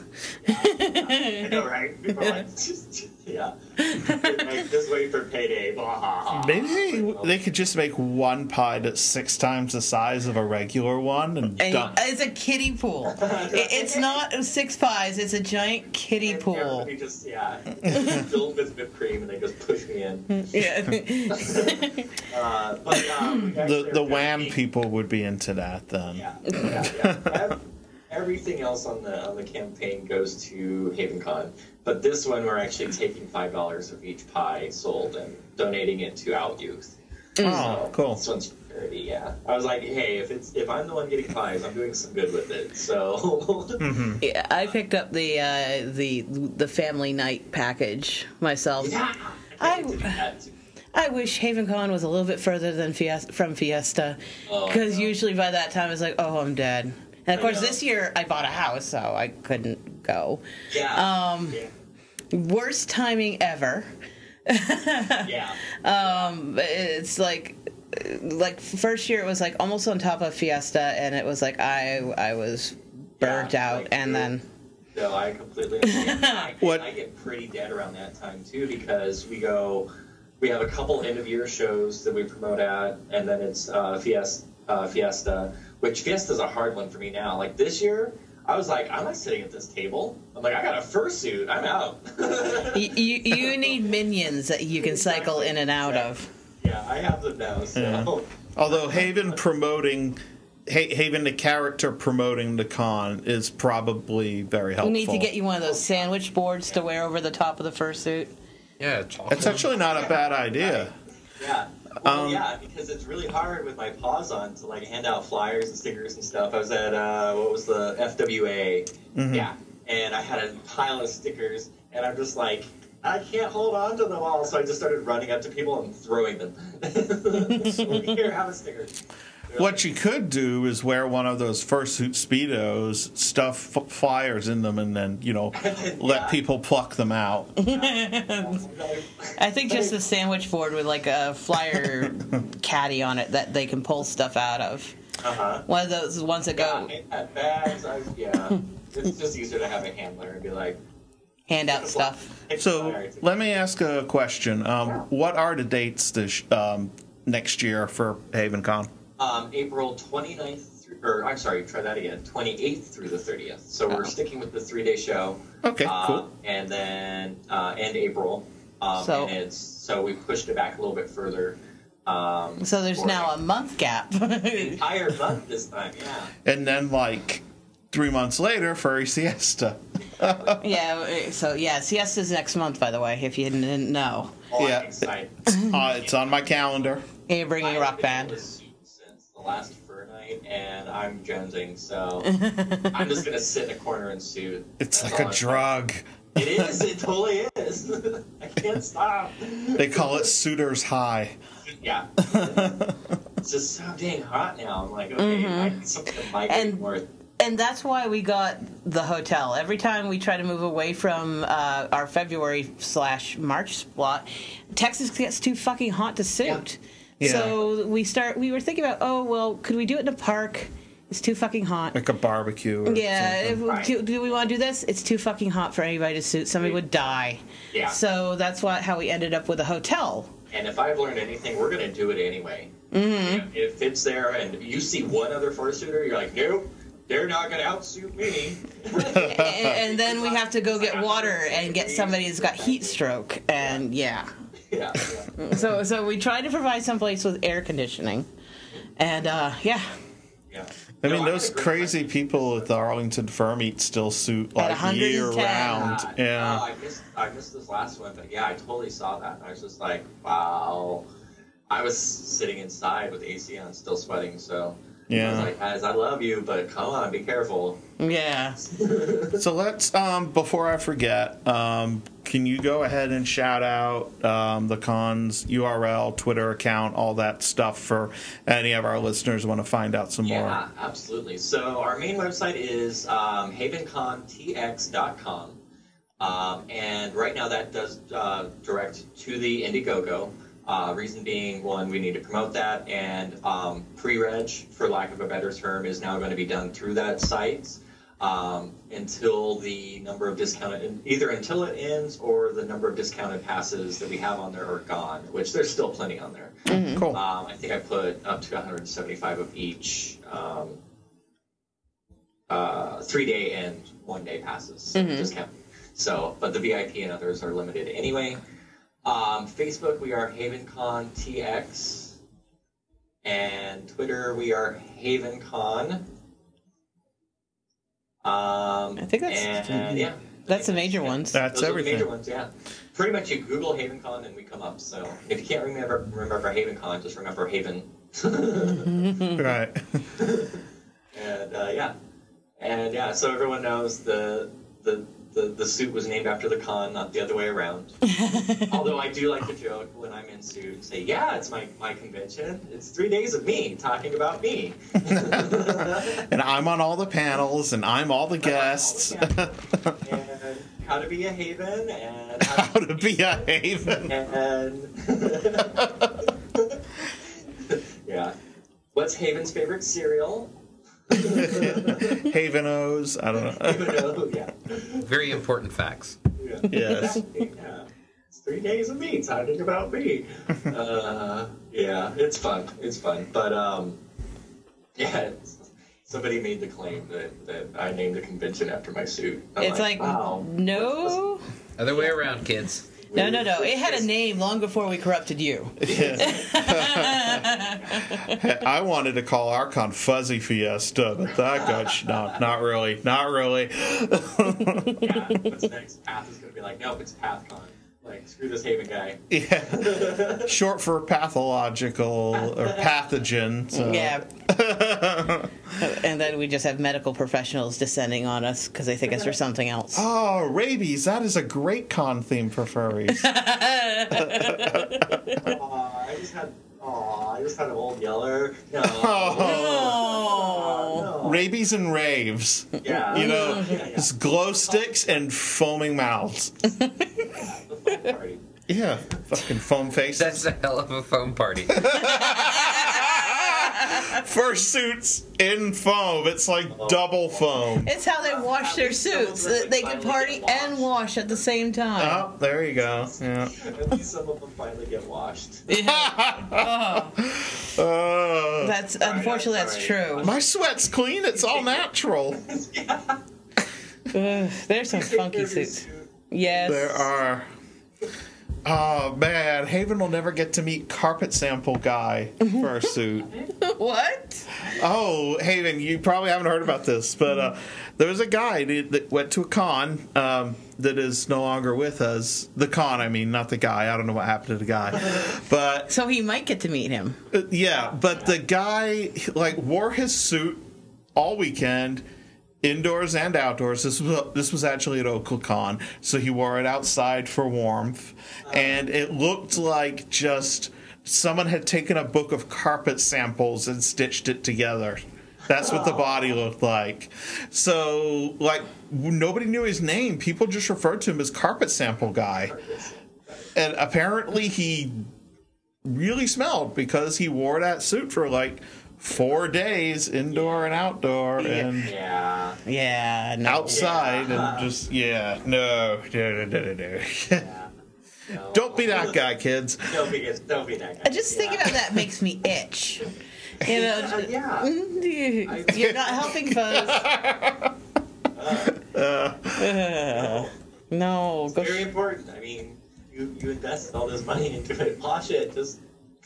I know, right? People are like, just, yeah. Like, just wait for payday. Blah, blah, blah. Maybe they could just make one pie that's six times the size of a regular one and, And dump. it's a kiddie pool. It, it's not six pies. It's a giant kiddie And pool. everybody just, yeah, filled with whipped cream, and they just push me in. Yeah. Uh, but, um, we actually The are the gonna Wham be- people would be into that then. Yeah, yeah, yeah. Ev- Everything else on the on the campaign goes to HavenCon, but this one we're actually taking five dollars of each pie sold and donating it to Out Youth. Oh, cool. This one's for charity. Yeah, I was like, hey, if it's if I'm the one getting pies, I'm doing some good with it. So Yeah, I picked up the uh, the the family night package myself. yeah, I- I did that too. I wish HavenCon was a little bit further than Fiesta, from Fiesta, Oh, because no. usually by that time it's like, oh, I'm dead. And of I course, know. this year I bought a house, so I couldn't go. Yeah. Um, yeah. Worst timing ever. Yeah. Um, it's like, like first year it was like almost on top of Fiesta, and it was like I I was burnt Yeah, out, like, and then No, I completely understand. I, What- I get pretty dead around that time too because we go, we have a couple end of year shows that we promote at, and then it's uh, Fiesta, uh, Fiesta, which Fiesta's a hard one for me now. Like this year, I was like, I'm not sitting at this table. I'm like, I got a fursuit. I'm out. you, you you need minions that you can cycle in and out of. Yeah, I have them now. So. Yeah. Although Haven promoting, Ha- Haven the character promoting the con is probably very helpful. We need to get you one of those sandwich boards to wear over the top of the fursuit. Yeah, it's awesome. It's actually not a bad idea. Yeah. Well, Um, yeah, because it's really hard with my paws on to like hand out flyers and stickers and stuff. I was at uh, what was the F W A? Mm-hmm. Yeah, and I had a pile of stickers, and I'm just like, I can't hold on to them all, so I just started running up to people and throwing them. So, here, have a sticker. They're What like, you could do is wear one of those fursuit speedos, stuff f- flyers in them, and then you know let Yeah. people pluck them out. I think just a sandwich board with like a flyer caddy on it that they can pull stuff out of. Uh-huh. One of those ones that go Yeah, at bags, I, yeah. It's just easier to have a handler and be like, hand out stuff. "Take the So flyer." let me ask a question. Um, what are the dates this um, next year for HavenCon? Um, April twenty-ninth, through, or I'm sorry, try that again, twenty-eighth through the thirtieth. So we're sticking with the three-day show. Okay, uh, cool. And then uh, end April. Um, So- and it's so we pushed it back a little bit further. Um, So there's for now a month gap. the entire month this time. Yeah. And then like three months later, Furry Siesta. Yeah, so yeah, Siesta's next month, by the way, if you didn't know. Oh, Yeah. I'm excited. Uh, it's on my calendar. And you're bringing a I rock haven't band. been able to suit since the last fur night, and I'm jonesing, so I'm just gonna sit in a corner and suit. It's That's like all a I'm- drug. It is. It totally is. I can't stop. They call it Suitors High. Yeah. It's just so dang hot now. I'm like, okay, I need something to migrate And- more. And that's why we got the hotel. Every time we try to move away from uh, our February slash March slot, Texas gets too fucking hot to suit. Yeah. So we start. We were thinking about, oh well, could we do it in a park? It's too fucking hot. Like a barbecue. Or Yeah, if, something. Right. do, do we want to do this? It's too fucking hot for anybody to suit. Somebody would die. Yeah. So that's why how we ended up with a hotel. And if I've learned anything, we're going to do it anyway. Mm-hmm. If it's there and you see one other fursuiter, you're like, nope, they're not going to outsuit me. and, and then we have to go get water and get somebody who's got heat stroke. And yeah. yeah, yeah. So so we tried to provide some place with air conditioning. And uh, yeah. yeah. I No, mean, had those a great crazy people at the Arlington Fur Meet still suit like one hundred ten. year round. time. Yeah. Oh, I missed, I missed this last one, but yeah, I totally saw that. I was just like, wow. I was sitting inside with A C on, still sweating, so. I Yeah. was like, guys, I love you, but come on, be careful. Yeah. So let's, um, before I forget, um, can you go ahead and shout out um, the con's U R L, Twitter account, all that stuff for any of our listeners who want to find out some Yeah, more? absolutely. So our main website is um, haven con t x dot com. Um, and right now that does uh, direct to the Indiegogo. Uh, reason being, one, we need to promote that, and um, pre-reg, for lack of a better term, is now going to be done through that site um, until the number of discounted, either until it ends or the number of discounted passes that we have on there are gone, which there's still plenty on there. Cool. Um, I think I put up to one hundred seventy-five of each um, uh, three-day and one-day passes discount. So, but the V I P and others are limited anyway. Um, Facebook, we are HavenConTX. And Twitter, we are HavenCon. Um, I think that's- and, yeah. That's the major ones. That's Those everything. Are the major ones, yeah. Pretty much you Google HavenCon and we come up. So if you can't remember remember HavenCon, just remember Haven. Right. And uh, yeah, and yeah, so everyone knows the, the the the suit was named after the con, not the other way around. Although I do like to joke when I'm in suit and say, "Yeah, it's my my convention. It's three days of me talking about me." And I'm on all the panels, and I'm all the guests. And how to be a Haven, and how How to be a Haven. and yeah, what's Haven's favorite cereal? Haven O's. I don't know. Even though, yeah. Very important facts. Yeah. Yes. Exactly, yeah. It's three days of me talking about me. Uh, yeah, it's fun. It's fun. But, um, yeah, it's, somebody made the claim that, that I named the convention after my suit. I'm It's like, wow. no. Other way around, kids. No, no, no. It had a name long before we corrupted you. I wanted to call Archon Fuzzy Fiesta, but that got sh- no, not really, not really. Yeah, what's next? Path is going to be like, nope, it's PathCon. Like, screw this Haven guy. Yeah, short for pathological or pathogen. So. Yeah. And then we just have medical professionals descending on us because they think it's for something else. Oh, rabies! That is a great con theme for furries. Aw, I just had, aw, I just had an old yeller. No. Oh. Oh. Rabies and raves. Yeah. You know, Yeah, yeah. just glow sticks and foaming mouths. The fun party. Yeah, fucking foam face. That's a hell of a foam party. Fursuits in foam. It's like double foam. It's how they wash their suits. They can party and wash at the same time. Oh, there you go. Yeah. At least some of them finally get washed. Oh, Uh, that's unfortunately that's true. my sweat's clean. It's all natural. Ugh, there's some funky suits. Yes. There are. Oh man, Haven will never get to meet Carpet Sample Guy fursuit. What? Oh, Haven, you probably haven't heard about this, but uh, there was a guy that, that went to a con um, that is no longer with us. The con, I mean, not the guy. I don't know what happened to the guy, but So he might get to meet him. uh, yeah, but the guy like wore his suit all weekend. Indoors and outdoors. This was this was actually at OkleCon, so he wore it outside for warmth, and it looked like just someone had taken a book of carpet samples and stitched it together. That's what the body looked like. So, like, nobody knew his name. People just referred to him as Carpet Sample Guy, and apparently he really smelled because he wore that suit for like four days, indoor and outdoor, and Yeah. Yeah, no. outside, Yeah. and just yeah, no, no, no, no, no, no. Yeah. No. Don't be that guy, kids. Don't be, don't be that guy. Just thinking about that makes me itch. You know, Uh, yeah. you're not helping folks. Uh, no, go It's very sh- important. I mean, you, you invested all this money into it. Wash it. Just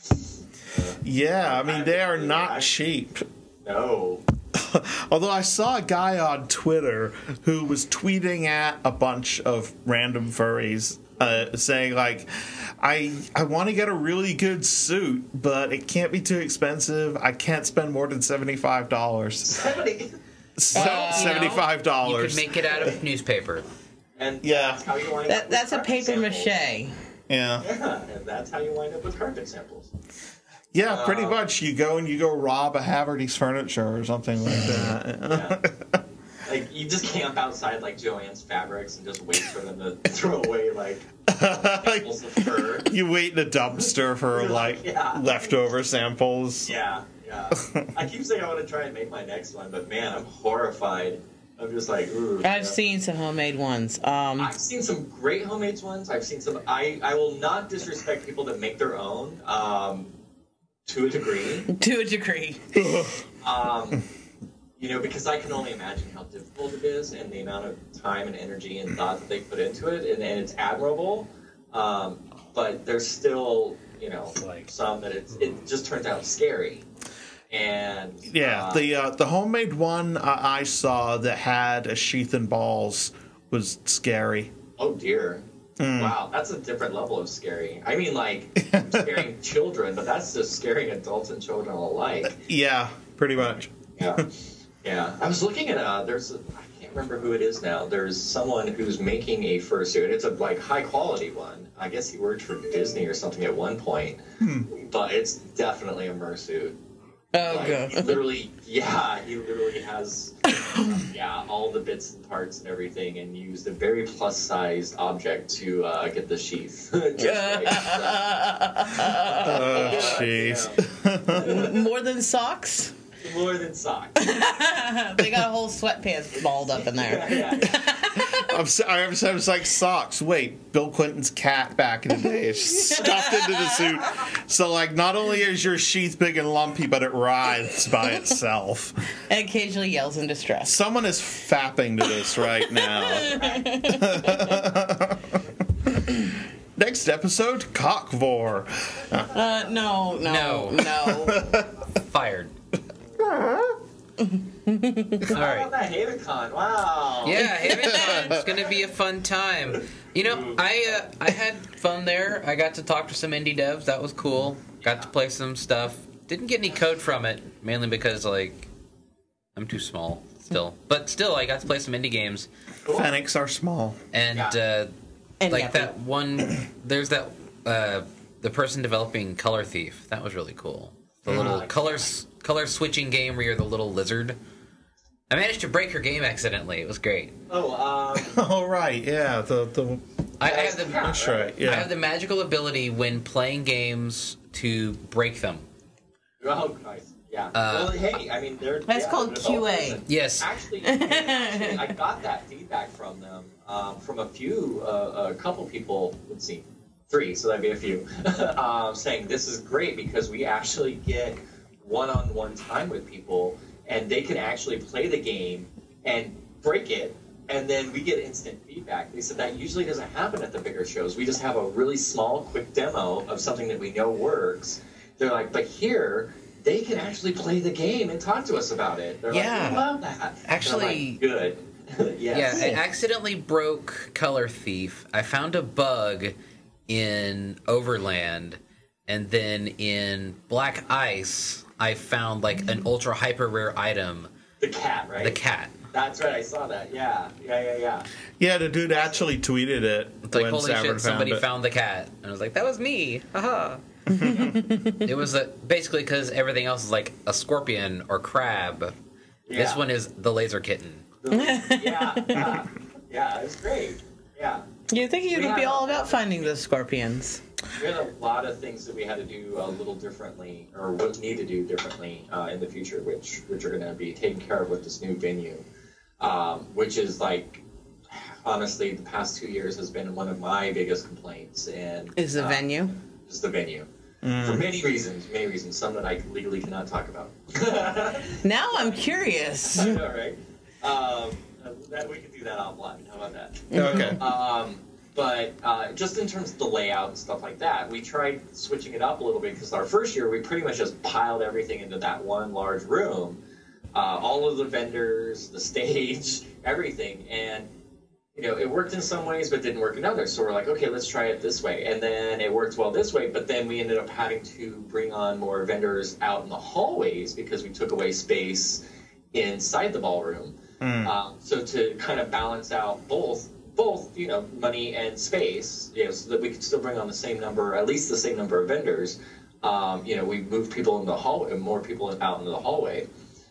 Yeah, I mean they are not cheap. no. Although I saw a guy on Twitter who was tweeting at a bunch of random furries, uh, saying like, "I I want to get a really good suit, but it can't be too expensive. I can't spend more than seventy five dollars. Somebody. Seventy five You dollars. could make it out of newspaper. And Yeah. that's how you wind up that, with that's a carpet paper samples. mache. Yeah, Yeah, and that's how you wind up with carpet samples. yeah, pretty Uh, much. You go and you go rob a Haverty's Furniture or something like that. Yeah. Like, you just camp outside, like, Joann's Fabrics and just wait for them to throw away, like, samples of fur. You wait in a dumpster for like Yeah. leftover samples. Yeah, yeah. I keep saying I want to try and make my next one, but man, I'm horrified. I'm just like, ooh. I've yeah. seen some homemade ones. Um, I've seen some great homemade ones. I've seen some. I, I will not disrespect people that make their own, um, to a degree. to a degree. Um, you know, because I can only imagine how difficult it is and the amount of time and energy and thought that they put into it, and, and it's admirable. Um, but there's still, you know, Like- some that it's, it just turns out scary. And Yeah, uh, the uh, the homemade one I I saw that had a sheath and balls was scary. oh dear. Hmm. Wow, that's a different level of scary. I mean, like, scaring children, but that's just scaring adults and children alike. Yeah, pretty much. Yeah, yeah. I was looking at uh, there's a, I can't remember who it is now. There's someone who's making a fursuit. It's a like high quality one. I guess he worked for Disney or something at one point, but it's definitely a mersuit. Oh, Like, good. he literally, yeah, he literally has, yeah, all the bits and parts and everything, and used a very plus-sized object to uh, get the sheath. Just right. Oh, jeez. More than socks? More than socks. They got a whole sweatpants balled up in there. Yeah, yeah. I'm, so- I was, I was like, socks. Wait, Bill Clinton's cat back in the day is stuffed into the suit. So, like, not only is your sheath big and lumpy, but it writhes by itself. And occasionally yells in distress. Someone is fapping to this right now. Next episode, Cockvor. Uh, no, no, No. no. Fired. All How right. about that HavenCon? Wow. Yeah, HavenCon. It's gonna be a fun time. You know, I uh, I had fun there. I got to talk to some indie devs. That was cool. Got to play some stuff. Didn't get any code from it, mainly because like I'm too small still. But still, I got to play some indie games. Cool. Fenix are small. And Yeah. uh, And like yuppie. that one, there's that uh, the person developing Color Thief. That was really cool. The little like color s- color switching game where you're the little lizard. I managed to break her game accidentally. It was great. Oh, um, Oh, right, yeah. The, the, I, I have the that's right, I yeah. have the magical ability when playing games to break them. oh, nice. Yeah. Uh, well, hey, I mean, they're That's yeah, called they're Q A. developers. Yes. Actually, actually, I got that feedback from them, um, from a few, uh, a couple people. Let's see, three, so that'd be a few, um, saying this is great because we actually get one-on-one time with people, and they can actually play the game and break it, and then we get instant feedback. They said that usually doesn't happen at the bigger shows. We just have a really small, quick demo of something that we know works. They're like, but here, they can actually play the game and talk to us about it. They're Yeah. like, we love that. Actually- And I'm like, good. yes. Yeah, I accidentally broke Color Thief. I found a bug in Overland, and then in Black Ice, I found like an ultra hyper rare item, The cat, right? the cat. That's right. I saw that. Yeah. Yeah, yeah, yeah. yeah, the dude actually tweeted it It's like, when holy Savard shit, somebody found it. found the cat. And I was like, that was me. Haha. It was a, basically because everything else is like a scorpion or crab. This Yeah. one is the laser kitten. yeah, yeah. Yeah, it was great. Yeah. You think it We would be had- all about finding the scorpions? We had a lot of things that we had to do a little differently, or would need to do differently uh, in the future, which which are going to be taken care of with this new venue, um, which is like, honestly, the past two years has been one of my biggest complaints. And Is the uh, venue? Is the venue. For many reasons, many reasons, some that I legally cannot talk about. Now I'm curious. I know, right? Um, that, we can do that offline. How about that? Okay. Um, but uh, just in terms of the layout and stuff like that, we tried switching it up a little bit because our first year we pretty much just piled everything into that one large room, uh, all of the vendors, the stage, everything, and you know it worked in some ways but didn't work in others. So we're like, okay, let's try it this way, and then it worked well this way. But then we ended up having to bring on more vendors out in the hallways because we took away space inside the ballroom. Um, so to kind of balance out both, both you know, money and space, you know, so that we could still bring on the same number, at least the same number of vendors. Um, you know, we moved people in the hallway, more people out into the hallway,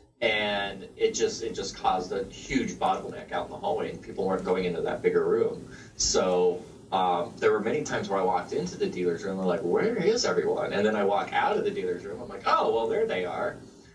and it just it just caused a huge bottleneck out in the hallway, and people weren't going into that bigger room. So um, there were many times where I walked into the dealer's room, I'm like, where is everyone? And then I walk out of the dealer's room, I'm like, oh, well, there they are.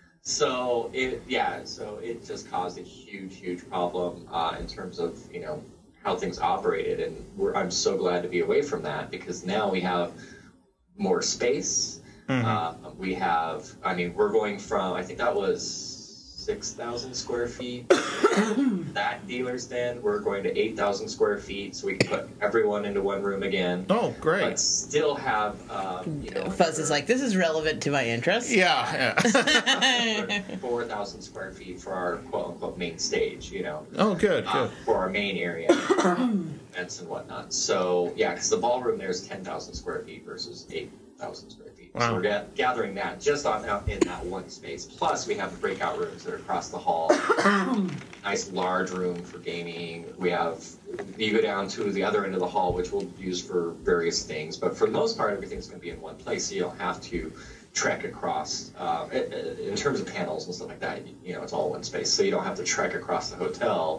So it, yeah, so it just caused a huge, huge problem uh, in terms of, you know, how things operated. And we're, I'm so glad to be away from that because now we have more space. Mm-hmm. Uh, we have, I mean, we're going from, I think that was six thousand square feet. That dealer's den, we're going to eight thousand square feet, so we can put everyone into one room again. Oh, great. But still have, um, you know, Fuzz is like, this is relevant to my interests. Yeah, yeah. four thousand square feet for our quote-unquote main stage, you know, Oh, good, uh, good. for our main area, events and whatnot. So, yeah, because the ballroom there's ten thousand square feet versus eight thousand square feet. So Wow. we're ga- gathering that just on out in that one space. Plus, we have the breakout rooms that are across the hall. Nice large room for gaming. We have, you go down to the other end of the hall, which we'll use for various things. But for the most part, everything's going to be in one place, so you don't have to trek across. Uh, in terms of panels and stuff like that, you know, it's all one space, so you don't have to trek across the hotel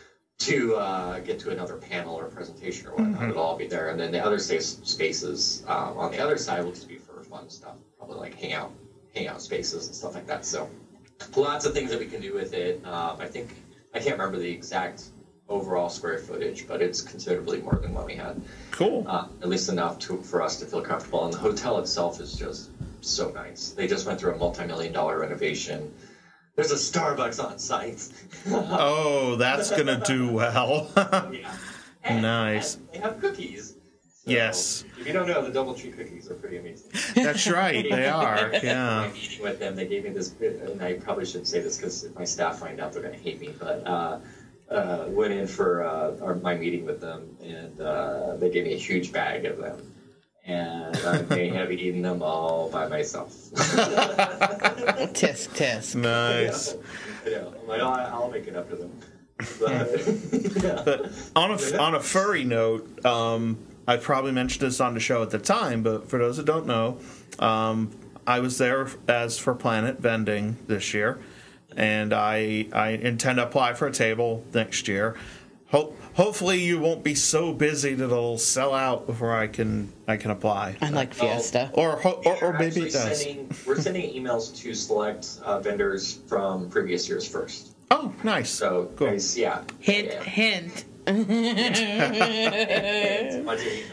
to uh, get to another panel or presentation or whatnot. Mm-hmm. It'll all be there. And then the other space, spaces um, on the other side will just be for fun stuff, probably like hangout, hangout spaces and stuff like that. So lots of things that we can do with it. Um, I think, I can't remember the exact overall square footage, but it's considerably more than what we had. Cool. Uh, at least enough to, for us to feel comfortable. And the hotel itself is just so nice. They just went through a multi-million dollar renovation. There's a Starbucks on site. Oh, that's going to do well. Yeah. And, Nice. and they have cookies. So, Yes. If you don't know, the DoubleTree cookies are pretty amazing. That's right. They are. My Yeah. meeting with them, they gave me this, and I probably shouldn't say this because if my staff find out, they're going to hate me. But uh, uh, went in for uh, our, my meeting with them, and uh, they gave me a huge bag of them, and I may have eaten them all by myself. Tisk tisk. Nice. I know. I'm like, oh, I'll make it up to them. But, yeah. But on a on a furry note, um, I probably mentioned this on the show at the time, but for those that don't know, um, I was there as for Planet Vending this year, and I I intend to apply for a table next year. Ho- hopefully, you won't be so busy that it'll sell out before I can I can apply. I like Fiesta. Or ho- or, or We're maybe actually it does. Sending, we're sending emails to select uh, vendors from previous years first. Oh, nice. So, Cool. guys, yeah. Hint, yeah. hint. It's much email.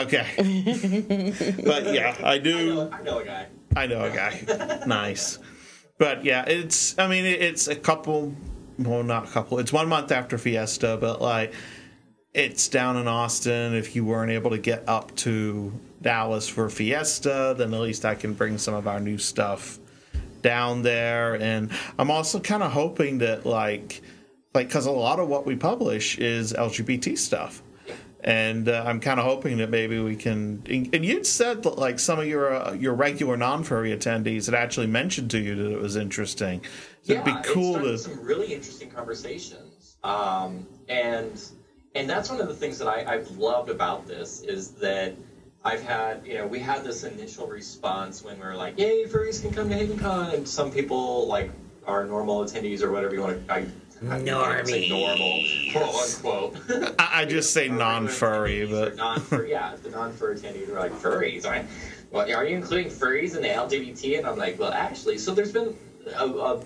Okay. But yeah, I I do. know, I know a guy. I know a guy. Nice. But yeah, it's, I mean, it's a couple, well, not a couple, it's one month after Fiesta, but like, it's down in Austin. If you weren't able to get up to Dallas for Fiesta, then at least I can bring some of our new stuff down there. And I'm also kind of hoping that, like, like, because a lot of what we publish is L G B T stuff. And uh, I'm kind of hoping that maybe we can. And you'd said that, like, some of your uh, your regular non-furry attendees had actually mentioned to you that it was interesting. So Yeah, it'd be cool it to. started some really interesting conversations. Um, and and that's one of the things that I, I've loved about this is that I've had, you know, we had this initial response when we were like, yay, furries can come to HavenCon. And some people, like, our normal attendees or whatever you want to. I, I Normies. say normal, quote unquote. I, I just say Our non-furry, regular attendees or but non-fur, yeah, the non-fur attendees are like furries, right? Well, are you including furries in the L G B T? And I'm like, well, actually, so there's been a, a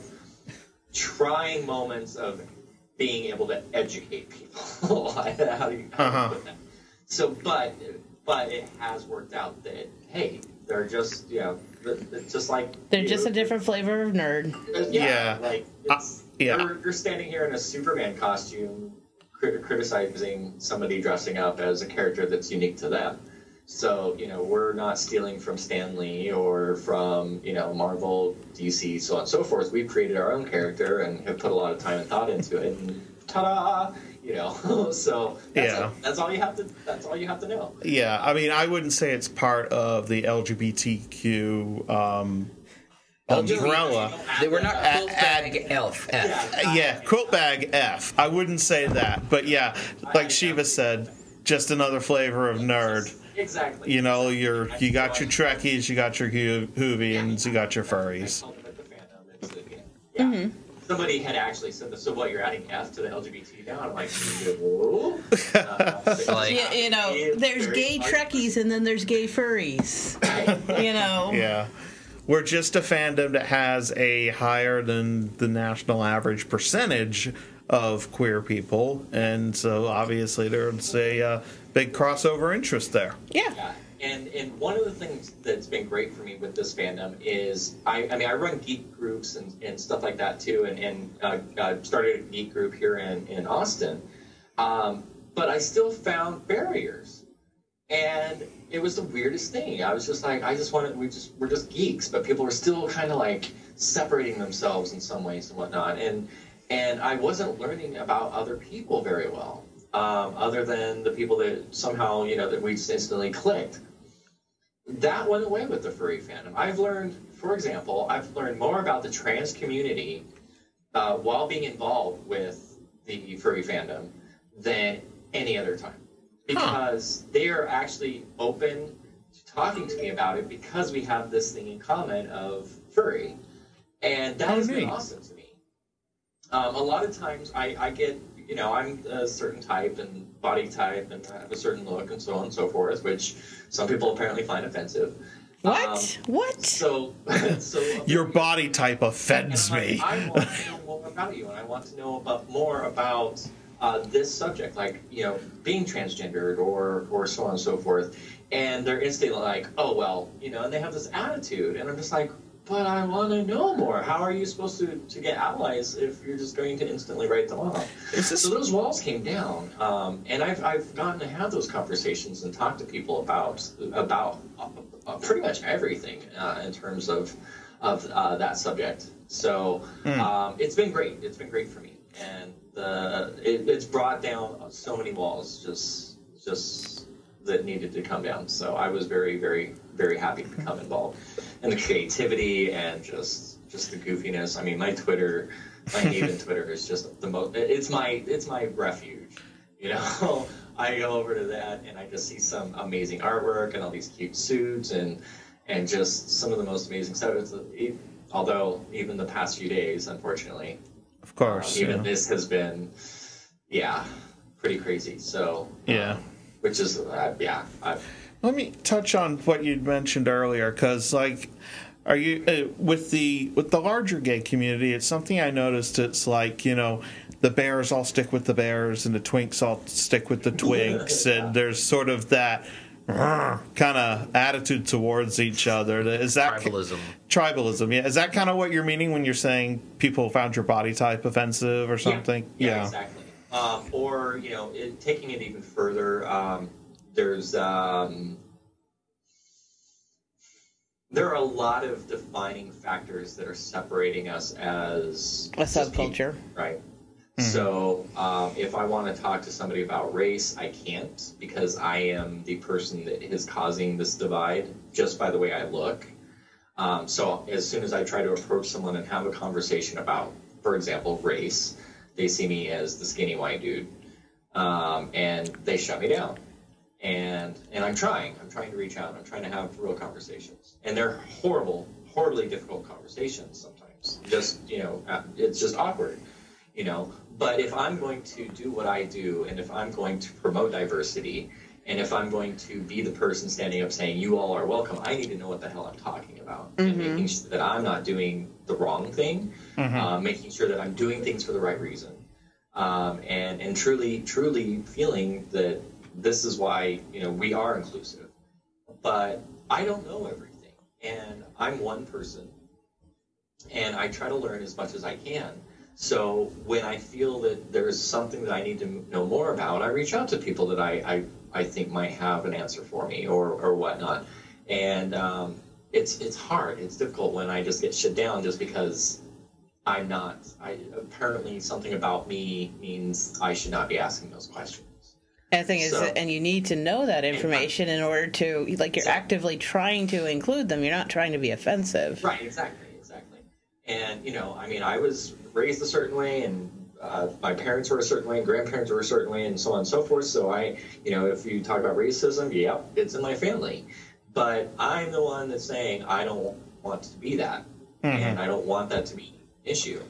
trying moments of being able to educate people. how do you, how do you Uh-huh. put that? So, but but it has worked out that hey, they're just you know, it's just like They're you. just a different flavor of nerd. Yeah, Yeah. like Uh, it's, yeah. You're, you're standing here in a Superman costume, crit- criticizing somebody dressing up as a character that's unique to them. So you know, we're not stealing from Stan Lee or from you know Marvel, D C, so on and so forth. We've created our own character and have put a lot of time and thought into it. And ta-da! You know, so that's, Yeah. it. that's all you have to. That's all you have to know. yeah, I mean, I wouldn't say it's part of the L G B T Q um, umbrella. They were not Add- quilt bag elf. F. Yeah. Yeah, quilt bag F. I wouldn't say that, but yeah, like Shiva said, just another flavor of nerd. Exactly. You know, you're you got your Trekkies, you got your Hu- Whovians, you got your furries. I compliment the fandom. It's, uh, yeah. Yeah. Somebody had actually said, "So what? You're adding F to the L G B T now?" I'm like, "Whoa!" Uh, Like- Yeah, you know, it's there's very gay hard. Trekkies and then there's gay furries. You know. Yeah. We're just a fandom that has a higher than the national average percentage of queer people, and so obviously there's a uh, big crossover interest there. Yeah. Yeah. And and one of the things that's been great for me with this fandom is I, I mean I run geek groups and, and stuff like that too, and and uh, uh, started a geek group here in in Austin, um, but I still found barriers, and it was the weirdest thing. I was just like I just wanted we just we're just geeks, but people were still kind of like separating themselves in some ways and whatnot, and and I wasn't learning about other people very well. Um, other than the people that somehow, you know, that we just instantly clicked. That went away with the furry fandom. I've learned, for example, I've learned more about the trans community uh, while being involved with the furry fandom than any other time. Because they are actually open to talking to me about it because we have this thing in common of furry. And that Oh, has been neat. awesome to me. Um, a lot of times I, I get, you know, I'm a certain type and body type and I have a certain look and so on and so forth, which some people apparently find offensive. What? Um, what? so, so Your body type and offends I'm like, me. I want to know more about you, and I want to know about more about uh, this subject, like you know, being transgendered or or so on and so forth. And they're instantly like, oh well, you know, and they have this attitude, and I'm just like, but I want to know more. How are you supposed to, to get allies if you're just going to instantly write them off? Is this- So those walls came down, um, and I've I've gotten to have those conversations and talk to people about about uh, pretty much everything uh, in terms of of uh, that subject. So Mm. um, it's been great. It's been great for me, and the it, it's brought down so many walls just just that needed to come down. So I was very very very happy to become involved, and the creativity and just just the goofiness. I mean, my Twitter, my Haven Twitter is just the most. It's my it's my refuge. You know, I go over to that and I just see some amazing artwork and all these cute suits and and just some of the most amazing stuff. It's, it, although even the past few days, unfortunately, Of course. um, even yeah. this has been, yeah, pretty crazy. So Yeah. um, which is uh, yeah. I, Let me touch on what you'd mentioned earlier, because like, are you uh, with the with the larger gay community? It's something I noticed. It's like, you know, the bears all stick with the bears, and the twinks all stick with the twinks, Yeah. and there's sort of that kind of attitude towards each other. Is that Tribalism. Tribalism, yeah. Is that kind of what you're meaning when you're saying people found your body type offensive or something? Yeah, yeah, exactly. Um, or you know, it, taking it even further, um, there's um, there are a lot of defining factors that are separating us as A just people, subculture. right? So um, if I want to talk to somebody about race, I can't because I am the person that is causing this divide just by the way I look. Um, so as soon as I try to approach someone and have a conversation about, for example, race, they see me as the skinny white dude, um, and they shut me down. And and I'm trying. I'm trying to reach out. I'm trying to have real conversations. And they're horrible, horribly difficult conversations sometimes. Just, you know, it's just awkward, you know. But if I'm going to do what I do, and if I'm going to promote diversity, and if I'm going to be the person standing up saying, you all are welcome, I need to know what the hell I'm talking about. And making sure that I'm not doing the wrong thing, uh, making sure that I'm doing things for the right reason. Um, and, and truly, truly feeling that this is why, you know, we are inclusive. But I don't know everything. And I'm one person. And I try to learn as much as I can. So when I feel that there's something that I need to know more about, I reach out to people that I, I, I think might have an answer for me or, or whatnot. And um, it's it's hard. It's difficult when I just get shut down just because I'm not. I, apparently something about me means I should not be asking those questions. And the thing is, So- that, and you need to know that information in order to, like, you're actively trying to include them. You're not trying to be offensive. Right, exactly, exactly. And, you know, I mean, I was raised a certain way, and uh, my parents were a certain way, and grandparents were a certain way, and so on and so forth. So I, you know, if you talk about racism, yeah, it's in my family. But I'm the one that's saying I don't want to be that, and I don't want that to be an issue.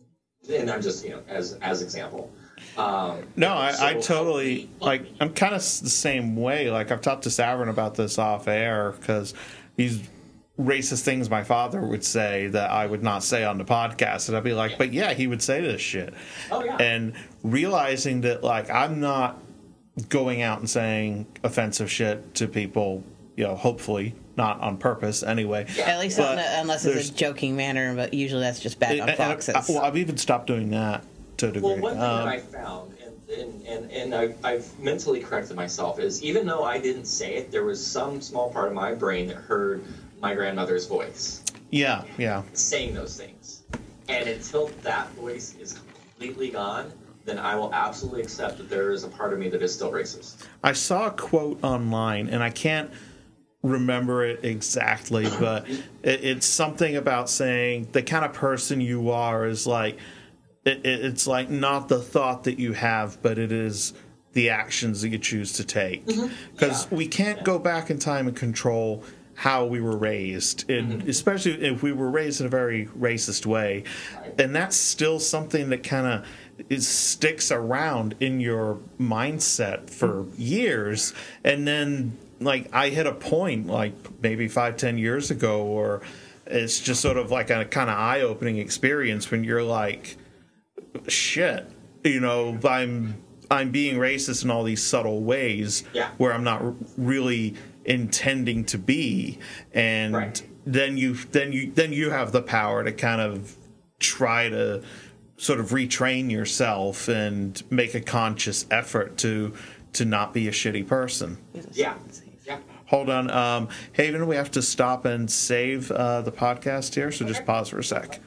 And I'm just, you know, as as example. Um, No, I, so I help totally me, help like. me. I'm kind of the same way. Like I've talked to Savern about this off air because he's racist things my father would say that I would not say on the podcast, and I'd be like, Yeah. "But yeah, he would say this shit." Oh yeah. And realizing that, like, I'm not going out and saying offensive shit to people. You know, hopefully not on purpose. Anyway, At least But not, unless there's- it's a joking manner, but usually that's just bad on and- and foxes. I, well, I've even stopped doing that to a degree. Well, one thing Um, that I found, and, and, and, and I, I've mentally corrected myself, is even though I didn't say it, there was some small part of my brain that heard my grandmother's voice yeah, yeah. saying those things. And until that voice is completely gone, then I will absolutely accept that there is a part of me that is still racist. I saw a quote online, and I can't remember it exactly, but it, it's something about saying the kind of person you are is like it, it, it's like not the thought that you have, but it is the actions that you choose to take. Because Yeah. we can't go back in time and control how we were raised, and especially if we were raised in a very racist way, and that's still something that kind of is sticks around in your mindset for years, and then like I hit a point like maybe five ten years ago, or it's just sort of like a kind of eye-opening experience when you're like, shit, you know, I'm I'm being racist in all these subtle ways Yeah. where I'm not r- really intending to be, and Right. then you then you then you have the power to kind of try to sort of retrain yourself and make a conscious effort to to not be a shitty person. Yeah. Yeah. Hold on, um, Haven. We have to stop and save uh, the podcast here, so just pause for a sec.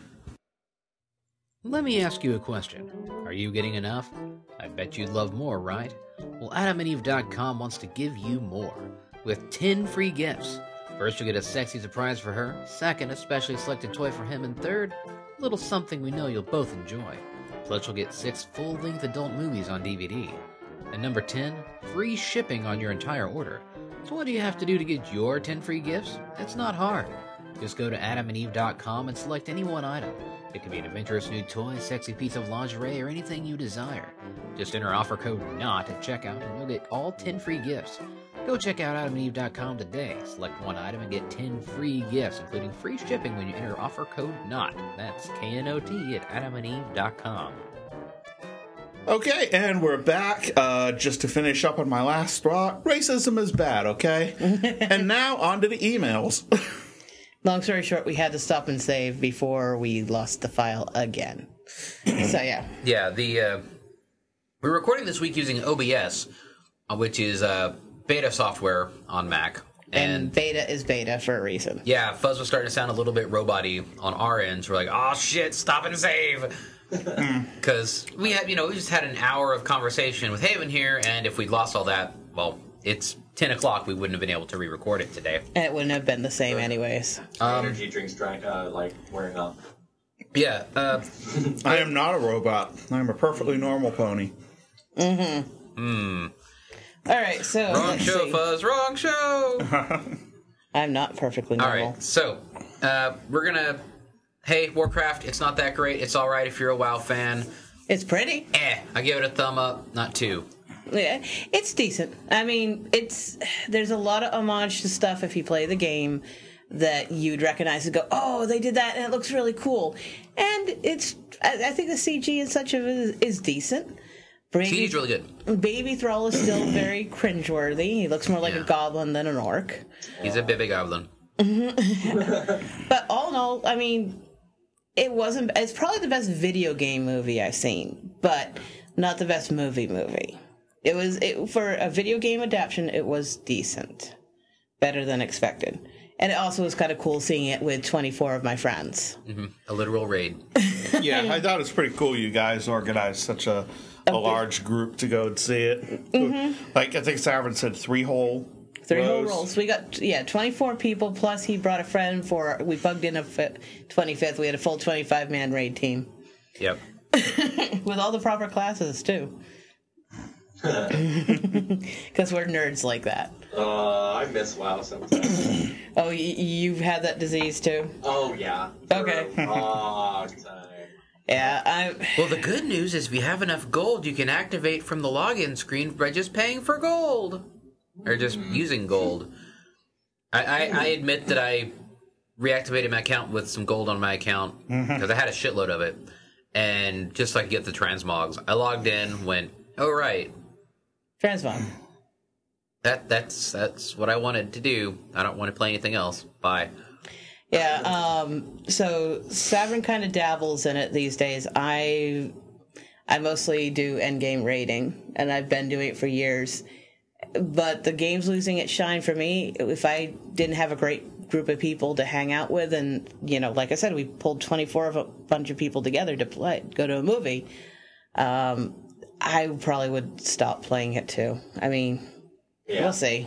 Let me ask you a question. Are you getting enough? I bet you'd love more, right? Well, Adam and Eve dot com wants to give you more with ten free gifts. First, you'll get a sexy surprise for her. Second, a specially selected toy for him. And third, a little something we know you'll both enjoy. Plus, you'll get six full-length adult movies on D V D. And number ten, free shipping on your entire order. So what do you have to do to get your ten free gifts? It's not hard. Just go to Adam and Eve dot com and select any one item. It could be an adventurous new toy, sexy piece of lingerie, or anything you desire. Just enter offer code NOT at checkout and you'll get all ten free gifts. Go check out Adam and Eve dot com today. Select one item and get ten free gifts, including free shipping when you enter offer code NOT. That's K N O T at Adam and Eve dot com. Okay, and we're back. Uh, just to finish up on my last thought, racism is bad, okay? And now on to the emails. Long story short, we had to stop and save before we lost the file again. So, yeah. Yeah, the uh, we're recording this week using O B S, uh, which is uh, beta software on Mac. And, And beta is beta for a reason. yeah, Fuzz was starting to sound a little bit robot-y on our end. So we're like, oh shit, stop and save. Because we had, you know, we just had an hour of conversation with Haven here, and if we'd lost all that, well, it's ten o'clock, we wouldn't have been able to re-record it today. And it wouldn't have been the same anyways. Um, energy drinks dry, uh, like wearing off. Yeah. Uh, I am not a robot. I am a perfectly normal pony. Mm-hmm. Hmm. All right, so Wrong let's show, see. Fuzz. Wrong show. I'm not perfectly All normal. right, so uh, we're gonna. Hey, Warcraft, it's not that great. It's all right if you're a WoW fan. It's pretty. Eh, I give it a thumb up, not two. Yeah, it's decent. I mean, it's there's a lot of homage to stuff if you play the game that you'd recognize and go, oh, they did that and it looks really cool. And it's, I, I think the C G and such of it is, is decent. Baby, C G's really good. Baby Thrall is still very cringeworthy. He looks more like Yeah. a goblin than an orc. He's a baby goblin. But all in all, I mean, it wasn't. It's probably the best video game movie I've seen, but not the best movie movie. It was it, for a video game adaptation. It was decent, better than expected, and it also was kind of cool seeing it with twenty-four of my friends. Mm-hmm. A literal raid. Yeah, I thought it was pretty cool you guys organized such a, a large group to go and see it. Mm-hmm. Like, I think Savin said three whole Three whole rows. rolls. We got, yeah, twenty-four people, plus he brought a friend for, we bugged in a fi- twenty-fifth. We had a full twenty-five man raid team. Yep. With all the proper classes, too. Because we're nerds like that. Uh, I miss WoW sometimes. Oh, y- you've had that disease, too? Oh, yeah. Okay. For a long time. Yeah, I... Well, the good news is if you have enough gold, you can activate from the login screen by just paying for gold. Or just using gold. I, I, I admit that I reactivated my account with some gold on my account because I had a shitload of it. And just so I could get the transmogs, I logged in, went, oh, right. Transmog. That, that's, that's what I wanted to do. I don't want to play anything else. Bye. Yeah, um, so Savin kind of dabbles in it these days. I I mostly do endgame raiding, and I've been doing it for years. But the game's losing its shine for me. If I didn't have a great group of people to hang out with, and, you know, like I said, we pulled twenty-four of a bunch of people together to play, go to a movie, um, I probably would stop playing it too. I mean, Yeah. we'll see.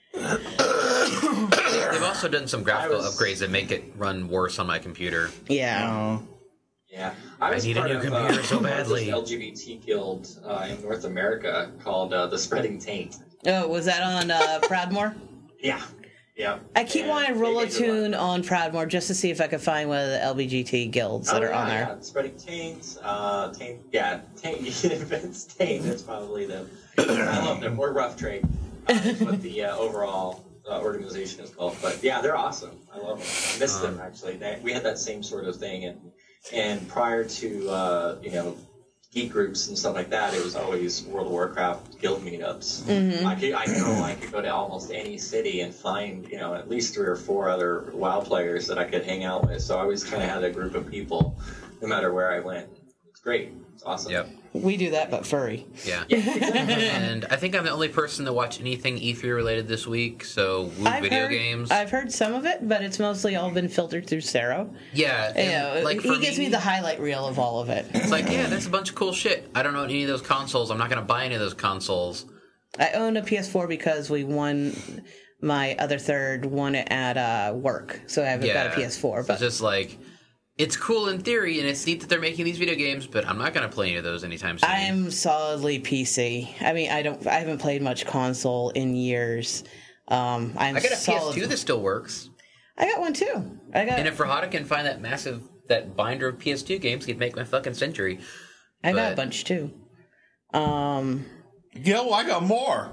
They've also done some graphical was- upgrades that make it run worse on my computer. Yeah. Oh. Yeah, I, was need a part new of, computer uh, so badly. this L G B T guild uh, in North America called uh, the Spreading Taint. Oh, was that on uh, Proudmoore? Yeah, yeah. I keep And wanting to they roll a made it tune on Proudmoore just to see if I could find one of the L B G T guilds that Oh, are on yeah, there. yeah. Spreading Taint, uh, Taint, yeah, Taint, Vince Taint, that's probably them. I love them, or Rough Trade, uh, is what the uh, overall uh, organization is called. But yeah, they're awesome. I love them. I miss them, actually. They, we had that same sort of thing, and and prior to, uh, you know, geek groups and stuff like that, it was always World of Warcraft guild meetups. Mm-hmm. I could, I know I could go to almost any city and find, you know, at least three or four other WoW players that I could hang out with. So I always kind of had a group of people, no matter where I went. It's great. It's awesome. Yep. We do that, but furry. Yeah. And I think I'm the only person to watch anything E three related this week, so Woo I've video heard, games. I've heard some of it, but it's mostly all been filtered through Sarah. Yeah. You and, know, like, he for gives me, the highlight reel of all of it. It's like, yeah, that's a bunch of cool shit. I don't know any of those consoles. I'm not going to buy any of those consoles. I own a P S four because we won. My other third won it at uh, work, so I haven't Yeah. got a P S four. So But it's just like, it's cool in theory, and it's neat that they're making these video games, but I'm not going to play any of those anytime soon. I'm solidly P C. I mean, I don't. I haven't played much console in years. Um, I'm I got a solid, P S two that still works. I got one too. I got. And if Rahada can find that massive, that binder of P S two games, he'd make my fucking century. I got a but- bunch too. Um, Yo, I got more.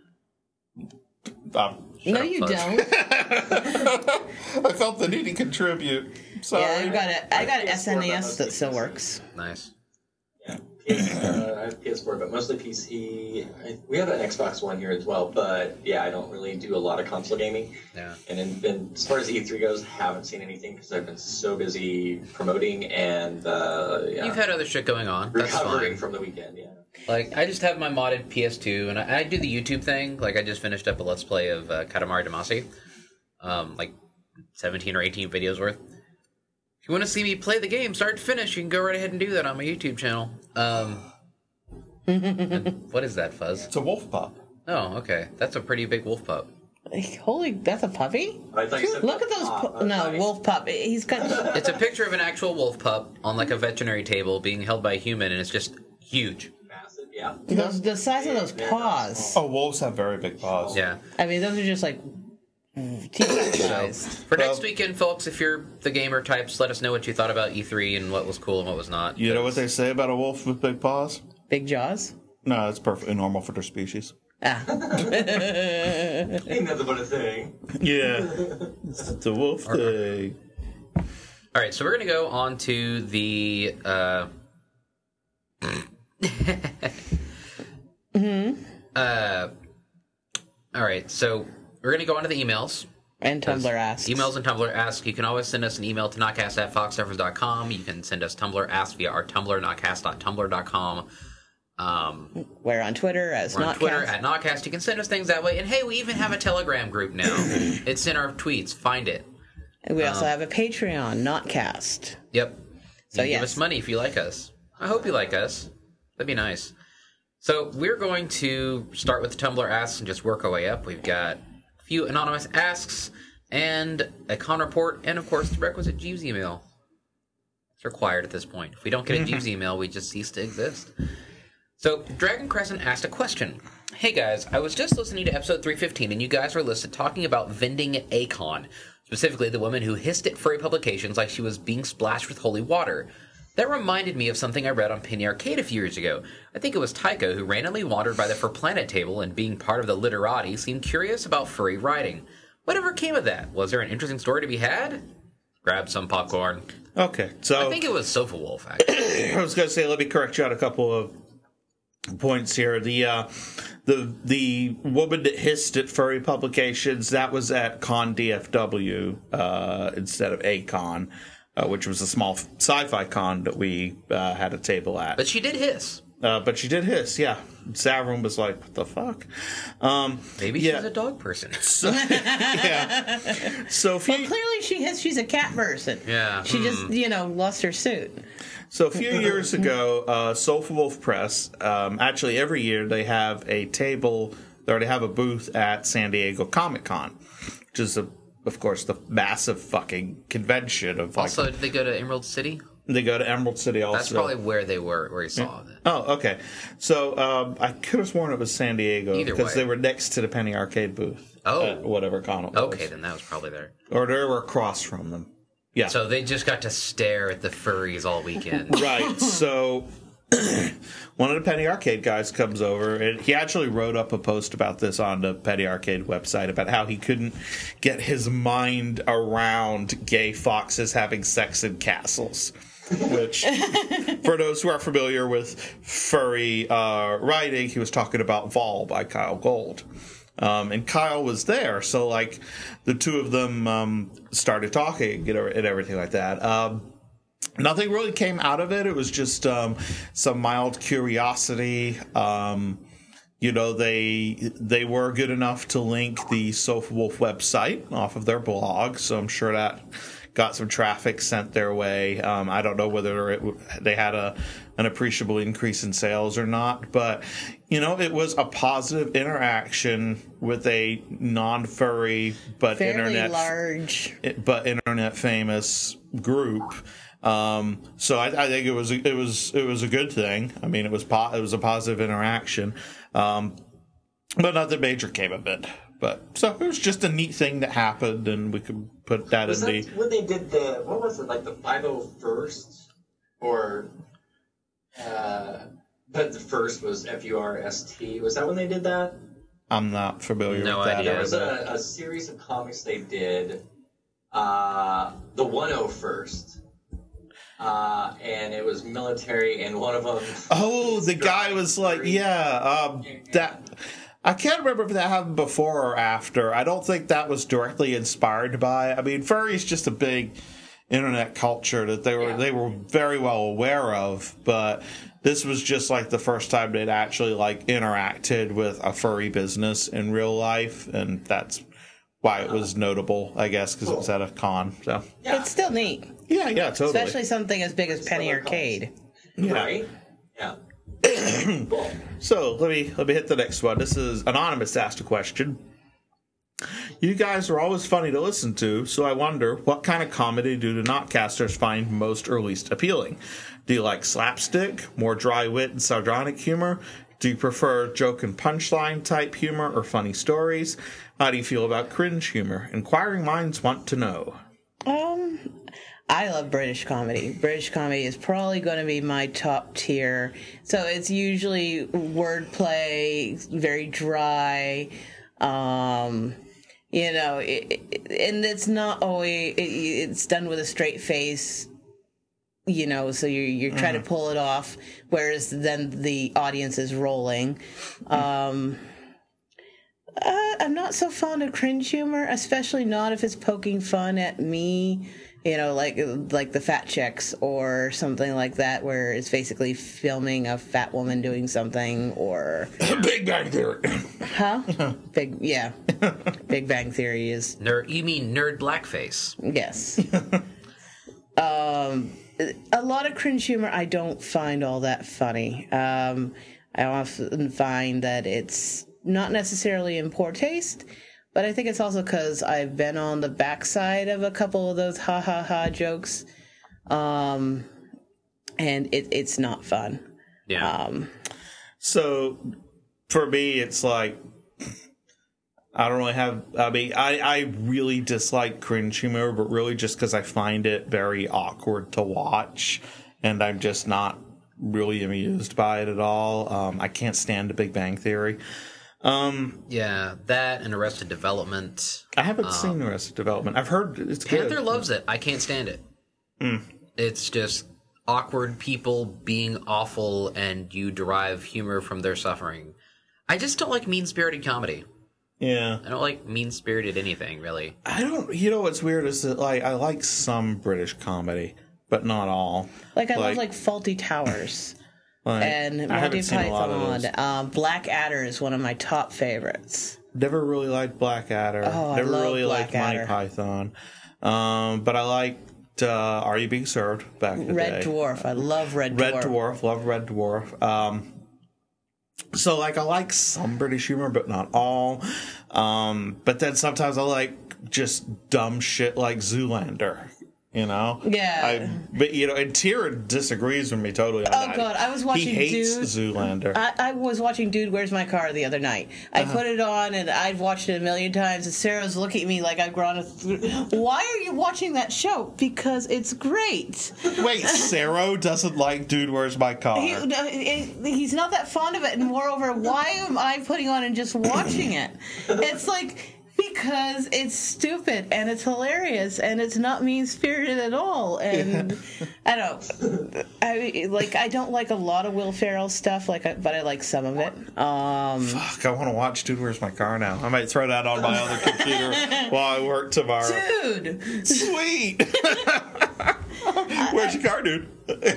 Um, no, up, you Fudge. don't. I felt the need to contribute. Sorry. Yeah, I've got a. I got an P S four, S N E S but that mostly still P C. works. Nice. Yeah, P S, uh, I have P S four, but mostly P C. I, we have an Xbox One here as well, but yeah, I don't really do a lot of console gaming. Yeah. And in, in, as far as E three goes, haven't seen anything because I've been so busy promoting and uh, yeah, You've had other shit going on. That's recovering fine. from the weekend. Yeah. Like, I just have my modded P S two, and I, I do the YouTube thing. Like, I just finished up a Let's Play of uh, Katamari Damacy. Um, like, seventeen or eighteen videos worth. If you want to see me play the game, start to finish, you can go right ahead and do that on my YouTube channel. Um, and what is that, Fuzz? It's a wolf pup. Oh, okay. That's a pretty big wolf pup. Holy, that's a puppy. I thought you said Look at those. Ah, Pu- I'm no, sorry. wolf pup. He's got. It's a picture of an actual wolf pup on, like, a veterinary table being held by a human, and it's just huge. Massive, yeah. Those, the size of those paws. Oh, wolves have very big paws. Yeah. I mean, those are just like teacup So, size. for next Well- weekend, folks, if you're the gamer types, let us know what you thought about E three and what was cool and what was not. You know what they say about a wolf with big paws? Big jaws. No, it's perfectly normal for their species. Ah, Ain't nothing but a thing. Yeah. It's the wolf thing. All right, so we're going to go on to the. Uh, mm-hmm. uh, all right, so we're going to go on to the emails. and Tumblr asks. Emails and Tumblr ask. You can always send us an email to notcast at fox servers dot com. You can send us Tumblr ask via our Tumblr, notcast dot tumblr dot com. Um, We're on Twitter as we're on Notcast. Twitter at Notcast. You can send us things that way. And hey, we even have a Telegram group now. It's in our tweets. Find it. And we also um, have a Patreon, Notcast. Yep. So, You yes. give us money if you like us. I hope you like us. That'd be nice. So we're going to start with the Tumblr asks and just work our way up. We've got a few anonymous asks and a con report, and of course the requisite Jeeves email. It's required at this point. If we don't get a Jeeves email, we just cease to exist. So Dragon Crescent asked a question. Hey guys, I was just listening to episode three fifteen, and you guys were listed talking about vending Akon, specifically the woman who hissed at furry publications like she was being splashed with holy water. That reminded me of something I read on Penny Arcade a few years ago. I think it was Tycho who randomly wandered by the For Planet table and, being part of the literati, seemed curious about furry writing. Whatever came of that? Was there an interesting story to be had? Grab some popcorn. Okay, so I think it was Sofa Wolf, actually. I was going to say, let me correct you on a couple of points here. The uh, the the woman that hissed at furry publications, that was at Con D F W uh, instead of A-Con, uh, which was a small sci-fi con that we uh, had a table at. But she did hiss. Uh, but she did hiss, yeah. Savron was like, what the fuck? Um, Maybe yeah. she's a dog person. So, yeah. So, a few, Well, clearly she has. She's a cat person. Yeah. She just, you know, lost her suit. So a few years ago, uh, Sofa Wolf Press, um, actually every year they have a table, they already have a booth at San Diego Comic Con, which is, a, of course, the massive fucking convention of like... Also, did they go to Emerald City? They go to Emerald City also. That's probably where they were, where he saw it. Oh, okay. So um, I could have sworn it was San Diego Either because way. they were next to the Penny Arcade booth. Oh. at whatever con it was. Okay, then that was probably there. Or they were across from them. Yeah. So they just got to stare at the furries all weekend. Right. So one of the Penny Arcade guys comes over, and he actually wrote up a post about this on the Penny Arcade website about how he couldn't get his mind around gay foxes having sex in castles. which, for those who are familiar with furry uh, writing, he was talking about Vol by Kyle Gold. Um, and Kyle was there, so, like, the two of them um, started talking, you know, and everything like that. Um, nothing really came out of it. It was just um, some mild curiosity. Um, you know, they they were good enough to link the Sofa Wolf website off of their blog, so I'm sure that got some traffic sent their way. Um, I don't know whether it, they had a an appreciable increase in sales or not, but you know, it was a positive interaction with a non-furry but Fairly internet large, but internet famous group. Um, so I, I think it was it was it was a good thing. I mean, it was po- it was a positive interaction, um, but nothing major came of it. But so it was just a neat thing that happened, and we could put that was in that the. when they did the what was it like the five oh first or uh, but the first was F U R S T. Was that when they did that? I'm not familiar No with that. idea. There was either. a, a series of comics they did, uh, the one oh first. Uh, and it was military, and one of them. Oh, the guy was like, yeah, um, that. I can't remember if that happened before or after. I don't think that was directly inspired by. I mean, furry's just a big internet culture that they were Yeah. they were very well aware of, but this was just like the first time they'd actually like interacted with a furry business in real life, and that's why it was notable, I guess, because it was at a con. So Yeah. it's still neat, yeah, yeah, totally. especially something as big as Penny what they're Arcade. Yeah. Right? Yeah. Cool. So let me let me hit the next one. This is Anonymous asked a question. You guys are always funny to listen to, so I wonder, what kind of comedy do the Notcasters find most or least appealing? Do you like slapstick, more dry wit and sardonic humor? Do you prefer joke and punchline type humor or funny stories? How do you feel about cringe humor? Inquiring minds want to know. Um, I love British comedy. British comedy is probably going to be my top tier. So it's usually wordplay, very dry. Um, you know, it, it, and it's not always. It, it's done with a straight face. You know, so you're you're trying to pull it off, whereas then the audience is rolling. Um, uh, I'm not so fond of cringe humor, especially not if it's poking fun at me. You know, like like the Fat Chicks or something like that, where it's basically filming a fat woman doing something, or Big Bang Theory. huh? Big yeah, Big Bang Theory is Nerd, you mean nerd blackface? yes. um, a lot of cringe humor I don't find all that funny. Um, I often find that it's not necessarily in poor taste. But I think it's also because I've been on the backside of a couple of those ha ha ha jokes. Um, and it, it's not fun. Yeah. Um, So, for me, it's like, I don't really have, I mean, I, I really dislike cringe humor, but really just because I find it very awkward to watch, and I'm just not really amused by it at all. Um, I can't stand The Big Bang Theory. Um, yeah, that and Arrested Development. I haven't seen Arrested Development. I've heard it's good. Panther loves it. I can't stand it. Mm. It's just awkward people being awful, and you derive humor from their suffering. I just don't like mean-spirited comedy. Yeah. I don't like mean-spirited anything, really. I don't, you know what's weird is that, like, I like some British comedy, but not all. like I love like Faulty Towers Like, and I Monty haven't seen a lot of Python. those. Um, Blackadder is one of my top favorites. Never really liked Blackadder. Oh, I Never love really liked Monty Blackadder. Python. Um, but I liked uh, Are You Being Served back in the Red day. Dwarf. I love Red, Red Dwarf. Dwarf. Love Red Dwarf. Um, so, like, I like some British humor, but not all. Um, but then sometimes I like just dumb shit like Zoolander. You know? Yeah. I, but, you know, and Tira disagrees with me totally on Oh, that. God, I was watching He hates Dude. Zoolander. I, I was watching Dude, Where's My Car the other night. I Uh-huh. put it on and I've watched it a million times, and Sarah's looking at me like I've grown. A th- Why are you watching that show? Because it's great. Wait, Sarah doesn't like Dude, Where's My Car? He, no, it- he's not that fond of it, and moreover, why am I putting on and just watching it? It's like, because because it's stupid and it's hilarious and it's not mean spirited at all. And I don't, I like, I don't like a lot of Will Ferrell stuff, like, but I like some of it. Um, Fuck, I want to watch Dude, Where's My Car Now? I might throw that on my other computer while I work tomorrow. dude, Sweet. Where's your car, dude?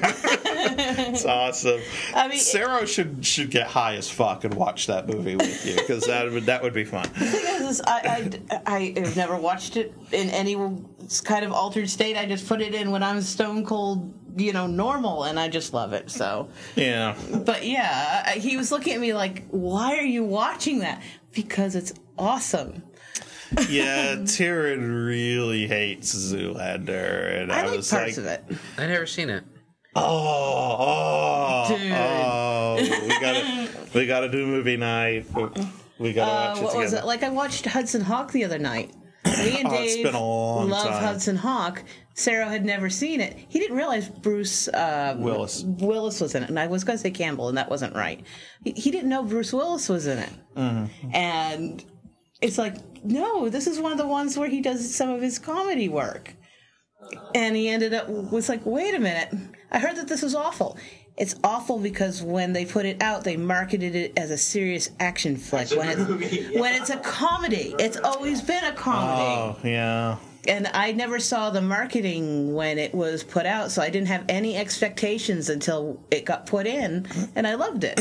It's awesome. I mean, Sarah should should get high as fuck and watch that movie with you because that would that would be fun. the thing is, I, I, I have never watched it in any kind of altered state. I just put it in when I'm stone cold, you know, normal, and I just love it. So, Yeah. but yeah, I- he was looking at me like, "Why are you watching that?" Because it's awesome. Yeah, Tyrion really hates Zoolander, and I, I like was parts like, of it. I never seen it. "Oh, oh, Dude. oh, we gotta, we gotta do movie night. We gotta Uh, watch it what together." was it? Like I watched Hudson Hawk the other night. Me and Oh, it's Dave been a long love time. Hudson Hawk. Sarah had never seen it. He didn't realize Bruce uh, Willis. Willis was in it, and I was going to say Campbell, and that wasn't right. He, he didn't know Bruce Willis was in it, Mm-hmm. and it's like, no, this is one of the ones where he does some of his comedy work. And he ended up was like, wait a minute, I heard that this was awful. It's awful because when they put it out, they marketed it as a serious action flick. When it's, movie, yeah. when it's a comedy, it's always been a comedy. Oh, yeah. And I never saw the marketing when it was put out, so I didn't have any expectations until it got put in, and I loved it.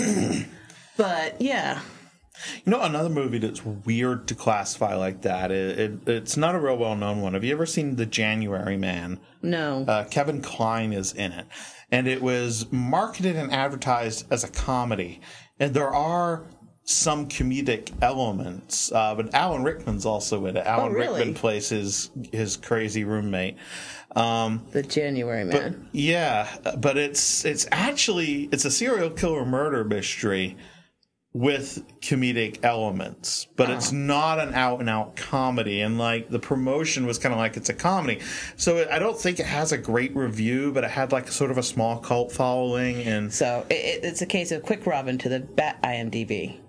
But yeah, You know, another movie that's weird to classify like that. It, it, it's not a real well-known one. Have you ever seen The January Man? no. Uh, Kevin Kline is in it, and it was marketed and advertised as a comedy. And there are some comedic elements, uh, but Alan Rickman's also in it. Alan really? Rickman plays his his crazy roommate. Um, The January but Man. yeah, but it's it's actually it's a serial killer murder mystery with comedic elements, but it's not an out and out comedy. And like the promotion was kind of like it's a comedy, so it, I don't think it has a great review, but it had like sort of a small cult following. And So it, it- it's a case of quick Robin to the bat IMDb.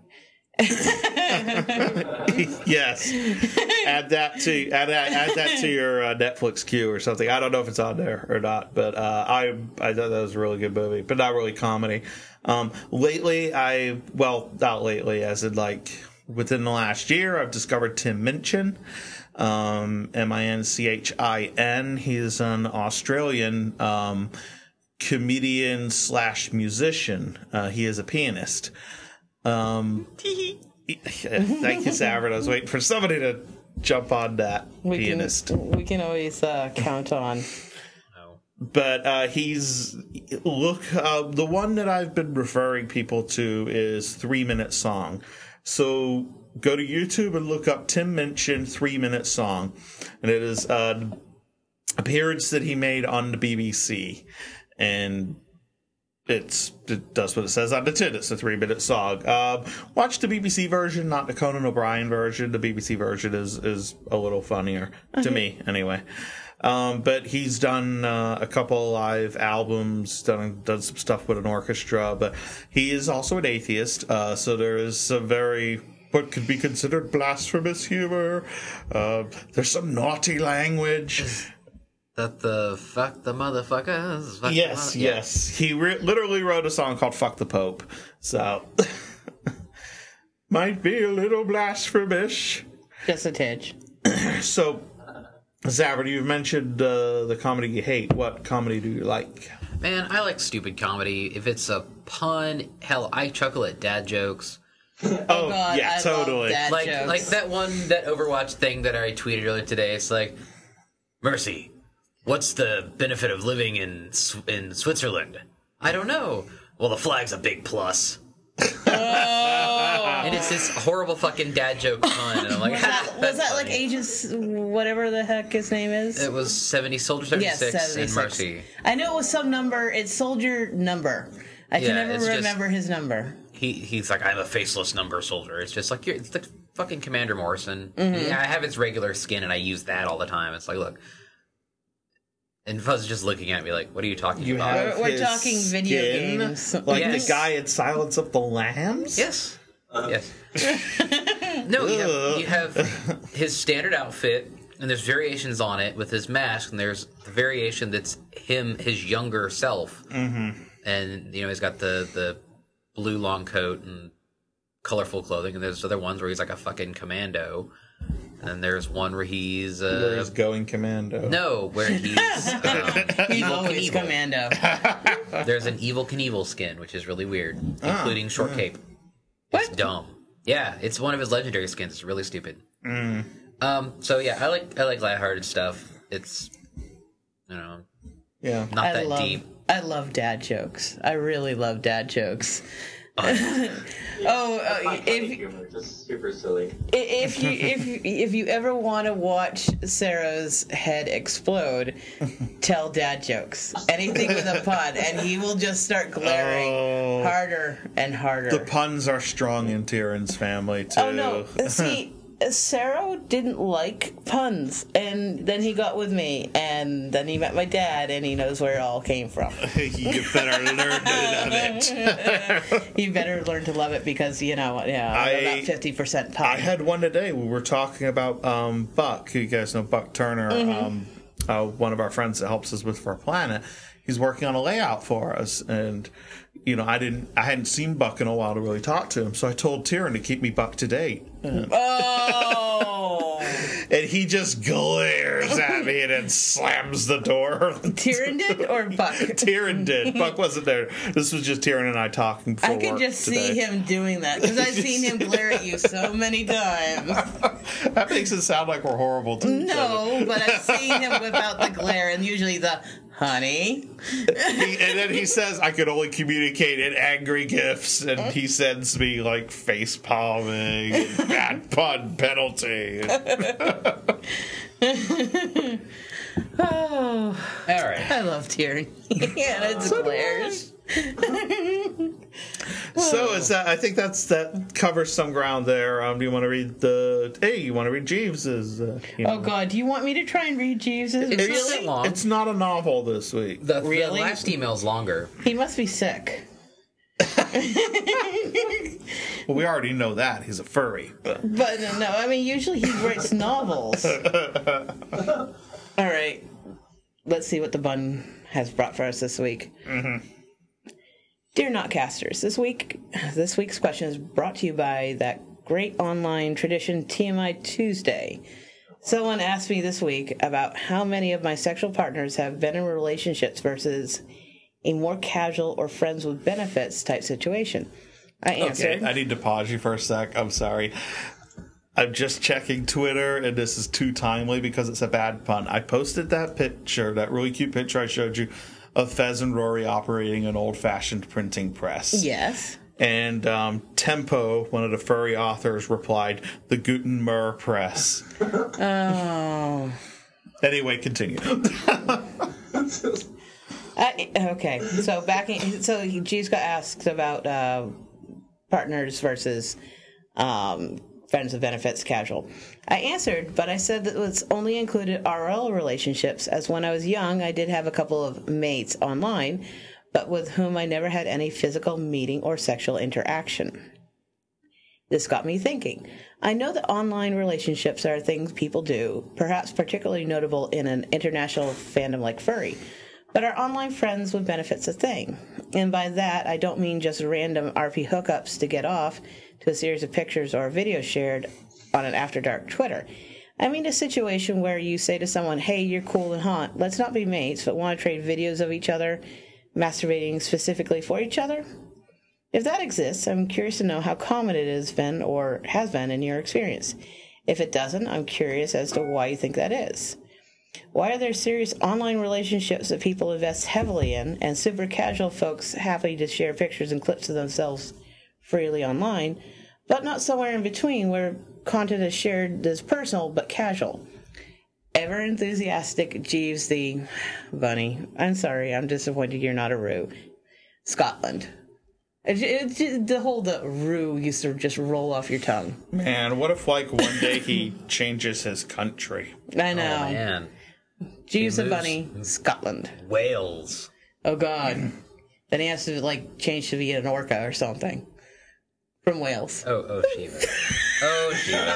yes, add that to add that, add that to your uh, Netflix queue or something. I don't know if it's on there or not, but uh, I I thought that was a really good movie, but not really comedy. Um, lately, I well, not lately, as in like within the last year, I've discovered Tim Minchin, um, M I N C H I N. He's an Australian um, comedian slash musician. Uh, he is a pianist. Um, thank you, Savard. I was waiting for somebody to jump on that We pianist. can we can always uh, count on. But uh, he's look. Uh, the one that I've been referring people to is Three Minute Song. So go to YouTube and look up Tim Minchin Three Minute Song, and it is an appearance that he made on the B B C, and it's it does what it says on the tin. It's a three minute song. Um, watch the B B C version, not the Conan O'Brien version. The B B C version is is a little funnier to me, anyway. Um, but he's done uh, a couple live albums, done done some stuff with an orchestra. But he is also an atheist, uh, so there is some very what could be considered blasphemous humor. Uh, there's some naughty language. That the fuck the motherfuckers. Fuck Yes, the mother- yes. He re- literally wrote a song called "Fuck the Pope," so might be a little blasphemous. Just a tidge. So, Zavard, you've mentioned uh, the comedy you hate. What comedy do you like? Man, I like stupid comedy. If it's a pun, hell, I chuckle at dad jokes. Oh, God, yeah, I love totally. dad Like jokes. like that one, that Overwatch thing that I tweeted earlier today. It's like, Mercy, what's the benefit of living in Sw- in Switzerland? I don't know. Well, the flag's a big plus. And it's this horrible fucking dad joke pun. And I'm like, Was that, was that's that like funny. Agents, whatever the heck his name is? It was seventy Soldier Yes, seventy-six and seventy-six. Mercy. I know it was some number. It's Soldier number. I can Yeah, never it's just- remember his number. He he's like, I'm a faceless number soldier. It's just like you're it's like fucking Commander Morrison. Mm-hmm. Yeah, I have his regular skin and I use that all the time. It's like, look. And Fuzz is just looking at me like, what are you talking You about? have We're- we're his talking video skin, games. like Yes. the guy in Silence of the Lambs. Yes. Yes. No, you have, Ugh. you have his standard outfit, and there's variations on it with his mask, and there's the variation that's him, his younger self. Mm-hmm. And, you know, he's got the, the blue long coat and colorful clothing, and there's other ones where he's like a fucking commando. And then there's one where he's... Uh, Where he's going commando. No, where he's... Um, He's Evil always Knievel. commando. There's an Evil Knievel skin, which is really weird, Ah, including short cape. It's dumb. Yeah, it's one of his legendary skins. It's really stupid. Mm. Um. So yeah, I like I like lighthearted stuff. It's, you know, Yeah. not I that love, deep. I love dad jokes. I really love dad jokes. oh, uh, My funny if humor, just super silly. if you if you, if you ever want to watch Sarah's head explode, tell dad jokes. Anything with a pun, and he will just start glaring Oh. harder and harder. The puns are strong in Tyrion's family, too. Oh no! See, Sarah didn't like puns, and then he got with me, and then he met my dad, and he knows where it all came from. You better learn to love it. You better learn to love it because you know, yeah, I- about fifty percent pun. I had one today. We were talking about um, Buck. You guys know Buck Turner, um, uh, one of our friends that helps us with For Planet. He's working on a layout for us, and you know, I didn't, I hadn't seen Buck in a while to really talk to him, so I told Tyrion to keep me Buck to date. Oh, And he just glares at me and then slams the door. Tyrion did or Buck? Tyrion did. Buck wasn't there. This was just Tyrion and I talking for I could work just today. see him doing that because I've seen him glare at you so many times. That makes it sound like we're horrible to each other. No, but I've seen him whip out the glare and usually the honey. He, and then he says I could only communicate in angry gifs, and he sends me like face palming and bad pun penalty. Oh, All right. I love Tyrion. Yeah, it's glares. So is that? I think that's that covers some ground there. Um, do you want to read the? Hey, you want to read Jeeves's? Uh, you Oh know. God, do you want me to try and read Jeeves's? It's Really? not that long. It's not a novel this week. The, the Really? last email's longer. He must be sick. Well, we already know that he's a furry. But But uh, no, I mean usually he writes novels. All right, let's see what the bun has brought for us this week. Mm-hmm. Dear Notcasters, this week this week's question is brought to you by that great online tradition T M I Tuesday. Someone asked me this week about how many of my sexual partners have been in relationships versus a more casual or friends with benefits type situation. I answered. okay, I need to pause you for a sec. I'm sorry. I'm just checking Twitter, and this is too timely because it's a bad pun. I posted that picture, that really cute picture I showed you, of Fez and Rory operating an old-fashioned printing press. Yes. And um, Tempo, one of the furry authors, replied, "The Guten Mer Press." Oh. Anyway, continue. I, okay, so back in, so he, Jeeves got asked about uh, partners versus um, friends with benefits, casual. I answered, but I said that it was only included R L relationships, as when I was young, I did have a couple of mates online, but with whom I never had any physical meeting or sexual interaction. This got me thinking. I know that online relationships are things people do, perhaps particularly notable in an international fandom like furry. But are online friends with benefits a thing? And by that, I don't mean just random R P hookups to get off to a series of pictures or videos shared on an After Dark Twitter. I mean a situation where you say to someone, hey, you're cool and hot, let's not be mates, but want to trade videos of each other, masturbating specifically for each other? If that exists, I'm curious to know how common it has been or has been in your experience. If it doesn't, I'm curious as to why you think that is. Why are there serious online relationships that people invest heavily in and super casual folks happy to share pictures and clips of themselves freely online, but not somewhere in between where content is shared that's personal but casual? Ever enthusiastic Jeeves the Bunny. I'm sorry, I'm disappointed you're not a Roo. Scotland. It, it, it, the whole the Roo used to just roll off your tongue. Man, what if like one day he changes his country? I know. Oh, man. Jeeves the moves- Bunny, Scotland. Wales. Oh God. Then he has to like change to be an orca or something. from Wales. Oh, oh, Shiva. Oh, Shiva.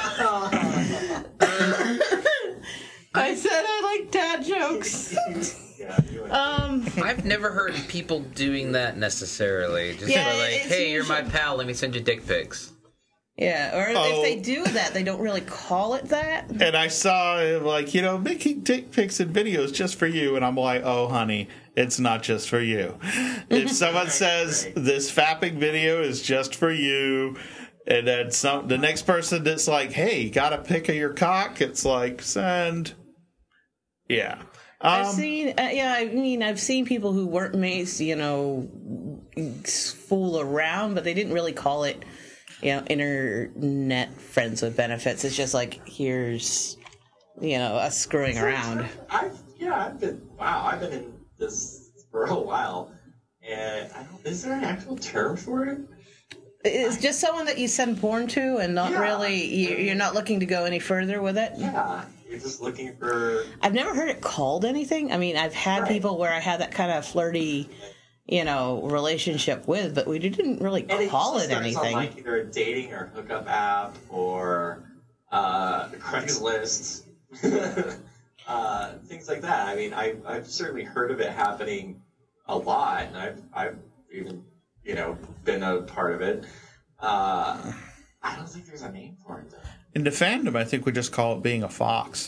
I said I like dad jokes. Yeah, you and Um, I've never heard people doing that necessarily. Just Yeah, like, it's hey, you're my usually- pal, let me send you dick pics. yeah, or Oh. if they do that, they don't really call it that. And I saw, like, you know, making dick pics and videos just for you. And I'm like, oh, honey, it's not just for you. If someone says this fapping video is just for you, and then some, the next person that's like, hey, got a pic of your cock? It's like, send. Yeah. I've Um, seen, uh, yeah, I mean, I've seen people who weren't mates, you know, fool around, but they didn't really call it, you know, internet friends with benefits. It's just like, here's, you know, us screwing around. I've yeah, I've been wow, I've been in this for a while, and I don't. Is there an actual term for it? It's just someone that you send porn to, and not Yeah. really, you- you're not looking to go any further with it. Yeah, you're just looking for. I've never heard it called anything. I mean, I've had Right. people where I had that kind of flirty, you know, relationship with, but we didn't really And call usually it starts anything. on like either a dating or hookup app or uh, Craigslist, uh, things like that. I mean, I, I've certainly heard of it happening a lot, and I've I've even you know been a part of it. Uh, I don't think there's a name for it though. in the fandom, I think we just call it being a fox.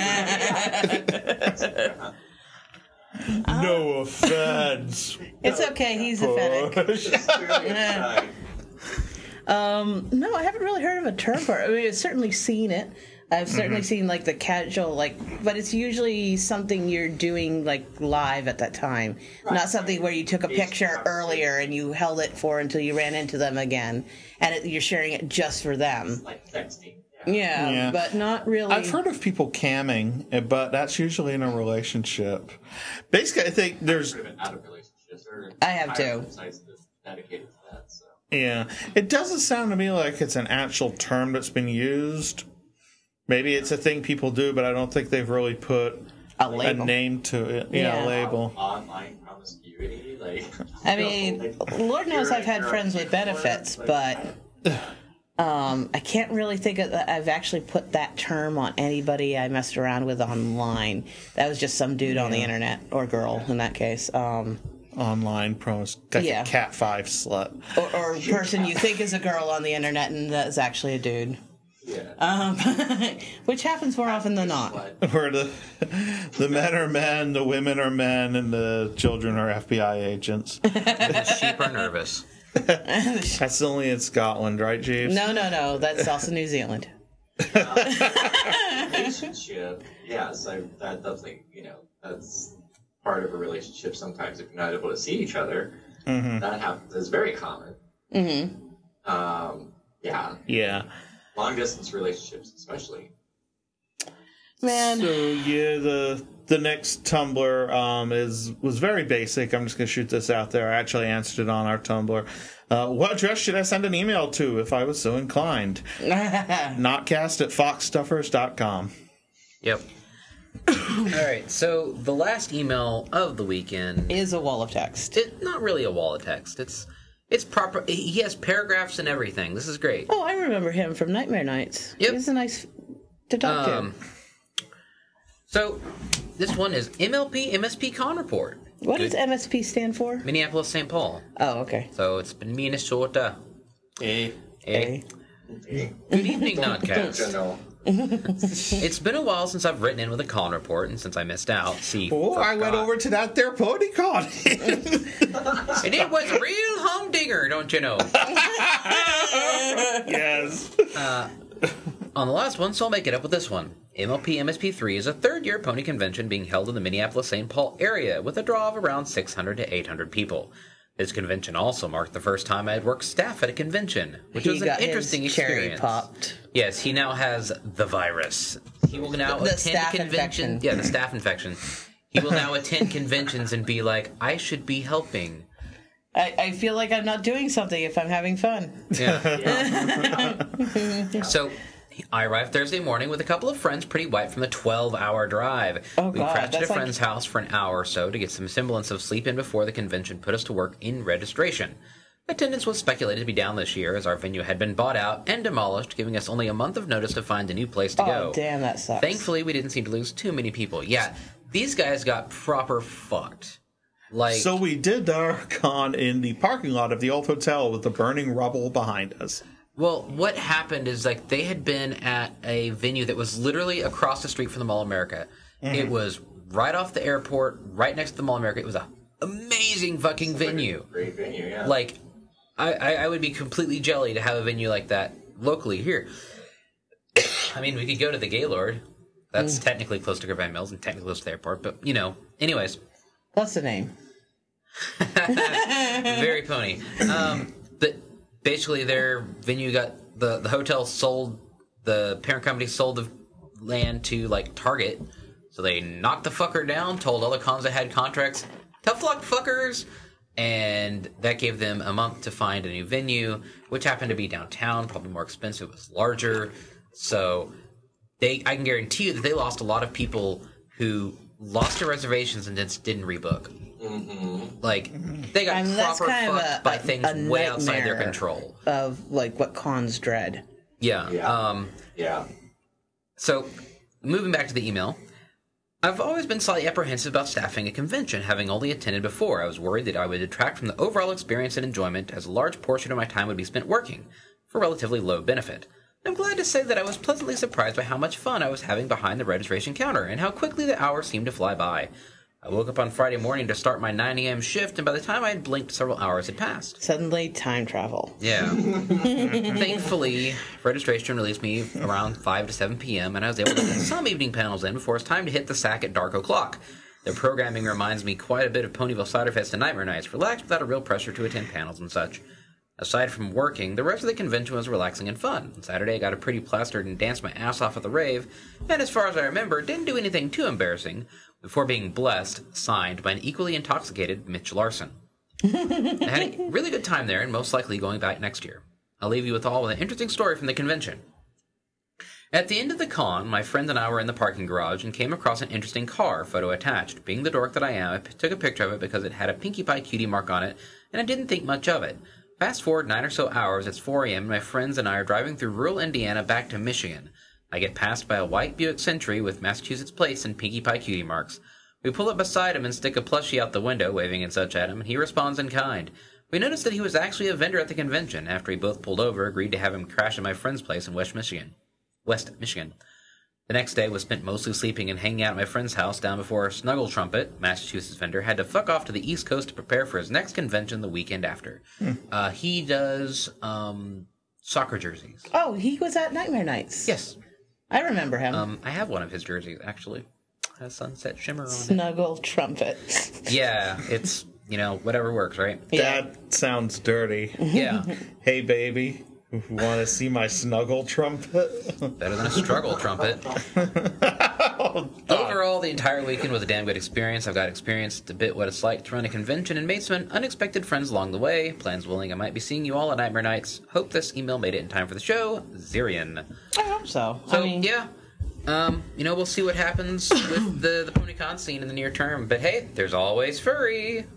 No offense. It's okay. He's a fennec. It's clearly a sign. Um, no, I haven't really heard of a term for it. I mean, I've certainly seen it. I've certainly seen like the casual, like, but it's usually something you're doing like live at that time, not something where you took a picture earlier and you held it for until you ran into them again, and it, you're sharing it just for them. Like texting. Yeah, Yeah. but not really. I've heard of people camming, eh, but that's usually in a relationship. Basically, I think there's Sort of an out of relationships. Or I have entire too. websites that's dedicated to that. So. Yeah. It doesn't sound to me like it's an actual term that's been used. Maybe it's a thing people do, but I don't think they've really put a a label. name to it. Yeah, Yeah. a label. Online promiscuity, like. I mean, Lord knows I've had friends with benefits, but um, I can't really think of that. I've actually put that term on anybody I messed around with online. That was just some dude on the internet, or girl in that case. Um, Online promise. Like Yeah. a cat five slut. or, or a person you think is a girl on the internet and that's actually a dude. Yeah. Um, which happens more often than not. Where the the men are men, the women are men, and the children are F B I agents. The sheep are nervous. That's only in Scotland, right, Jeeves? No, no, no. That's also New Zealand. Relationship, yes, I, that definitely, you know, that's part of a relationship. Sometimes if you're not able to see each other, Mm-hmm. that happens. It's very common. Mm-hmm. Um, yeah, Yeah. long distance relationships, especially. Man. So yeah, the the next Tumblr um, is was very basic. I'm just gonna shoot this out there. I actually answered it on our Tumblr. Uh, what address should I send an email to if I was so inclined? Notcast at foxstuffers dot com. Yep. All right, so the last email of the weekend Is a wall of text. It's not really a wall of text. It's it's proper. He has paragraphs and everything. This is great. Oh, I remember him from Nightmare Nights. Yep. He's a nice to talk Um, so this one is M L P M S P Con Report. to. What Good- does M S P stand for? Minneapolis, Saint Paul. Oh, okay. So it's been Minnesota. Eh. Eh. Good evening, Nodcast. General. It's been a while since I've written in with a con report, and since I missed out, see, Oh, I went forgot. over to that there PonyCon. And it was a real humdinger, don't you know? Yes. On the last one, so I'll make it up with this one. M L P M S P three is a third-year pony convention being held in the Minneapolis-Saint Paul area with a draw of around six hundred to eight hundred people. This convention also marked the first time I had worked staff at a convention, which He was an got interesting his cherry experience. popped. Yes, he now has the virus. He will now The attend staph convention. infection. Yeah, the staph infection. He will now attend conventions and be like, I should be helping. I, I feel like I'm not doing something if I'm having fun. Yeah. So I arrived Thursday morning with a couple of friends pretty wiped from the twelve-hour drive. Oh, we God, crashed at a that's like- friend's house for an hour or so to get some semblance of sleep in before the convention put us to work in registration. Attendance was speculated to be down this year, as our venue had been bought out and demolished, giving us only a month of notice to find a new place to Oh, go. damn, that sucks. Thankfully, we didn't seem to lose too many people. Yeah, these guys got proper fucked. Like, So we did our con in the parking lot of the old hotel with the burning rubble behind us. well, what happened is, like, they had been at a venue that was literally across the street from the Mall of America. Mm-hmm. It was right off the airport, right next to the Mall of America. It was a amazing fucking venue. Great venue, yeah. Like, I, I, I would be completely jelly to have a venue like that locally here. I mean, we could go to the Gaylord. That's technically close to Irvine Mills and technically close to the airport, but, you know, anyways. What's the name? Very pony. Um, but basically, their venue got the the hotel sold, the parent company sold the land to like Target, so they knocked the fucker down. Told other cons that had contracts, tough luck, fuckers, and that gave them a month to find a new venue, which happened to be downtown, probably more expensive. It was larger, so they I can guarantee you that they lost a lot of people who lost their reservations and just didn't rebook. Mm-hmm. Like, they got I mean, that's proper kind of fucked a- by a- things a way outside their nightmare. control. Of, like, what cons dread. Yeah. Yeah. Um, Yeah. so, moving back to the email, I've always been slightly apprehensive about staffing a convention, having only attended before. I was worried that I would detract from the overall experience and enjoyment, as a large portion of my time would be spent working, for relatively low benefit. I'm glad to say that I was pleasantly surprised by how much fun I was having behind the registration counter, and how quickly the hours seemed to fly by. I woke up on Friday morning to start my nine a.m. shift, and by the time I had blinked, several hours had passed. Suddenly, time travel. Yeah. Thankfully, registration released me around five to seven p.m., and I was able to get some evening panels in before it's time to hit the sack at dark o'clock. Their programming reminds me quite a bit of Ponyville Cider Fest and Nightmare Nights, relaxed without a real pressure to attend panels and such. Aside from working, the rest of the convention was relaxing and fun. On Saturday, I got a pretty plastered and danced my ass off at the rave, and as far as I remember, didn't do anything too embarrassing, before being blessed, signed by an equally intoxicated Mitch Larson. I had a really good time there, and most likely going back next year. I'll leave you with all with an interesting story from the convention. At the end of the con, my friend and I were in the parking garage and came across an interesting car, photo attached. Being the dork that I am, I p- took a picture of it because it had a Pinkie Pie cutie mark on it, and I didn't think much of it. Fast forward nine or so hours, it's four a.m., and my friends and I are driving through rural Indiana back to Michigan. I get passed by a white Buick Century with Massachusetts plates and Pinkie Pie cutie marks. We pull up beside him and stick a plushie out the window, waving and such at him, and he responds in kind. We noticed that he was actually a vendor at the convention. After we both pulled over, agreed to have him crash at my friend's place in West Michigan. West Michigan. The next day was spent mostly sleeping and hanging out at my friend's house down before Snuggle Trumpet, Massachusetts vendor, had to fuck off to the East Coast to prepare for his next convention the weekend after. Hmm. Uh, he does um, soccer jerseys. Oh, he was at Nightmare Nights. Yes. I remember him. Um, I have one of his jerseys, actually. It has Sunset Shimmer on it. Snuggle Trumpet. Yeah, it's, you know, whatever works, right? Yeah. That sounds dirty. Yeah. Hey, baby, want to see my snuggle trumpet? Better than a struggle trumpet. Overall, the entire weekend was a damn good experience. I've got experienced a bit what it's like to run a convention and made some unexpected friends along the way. Plans willing, I might be seeing you all at Nightmare Nights. Hope this email made it in time for the show. Zirian. I hope so. So, I mean, yeah. Um, you know, we'll see what happens with the, the PonyCon scene in the near term. But hey, there's always furry.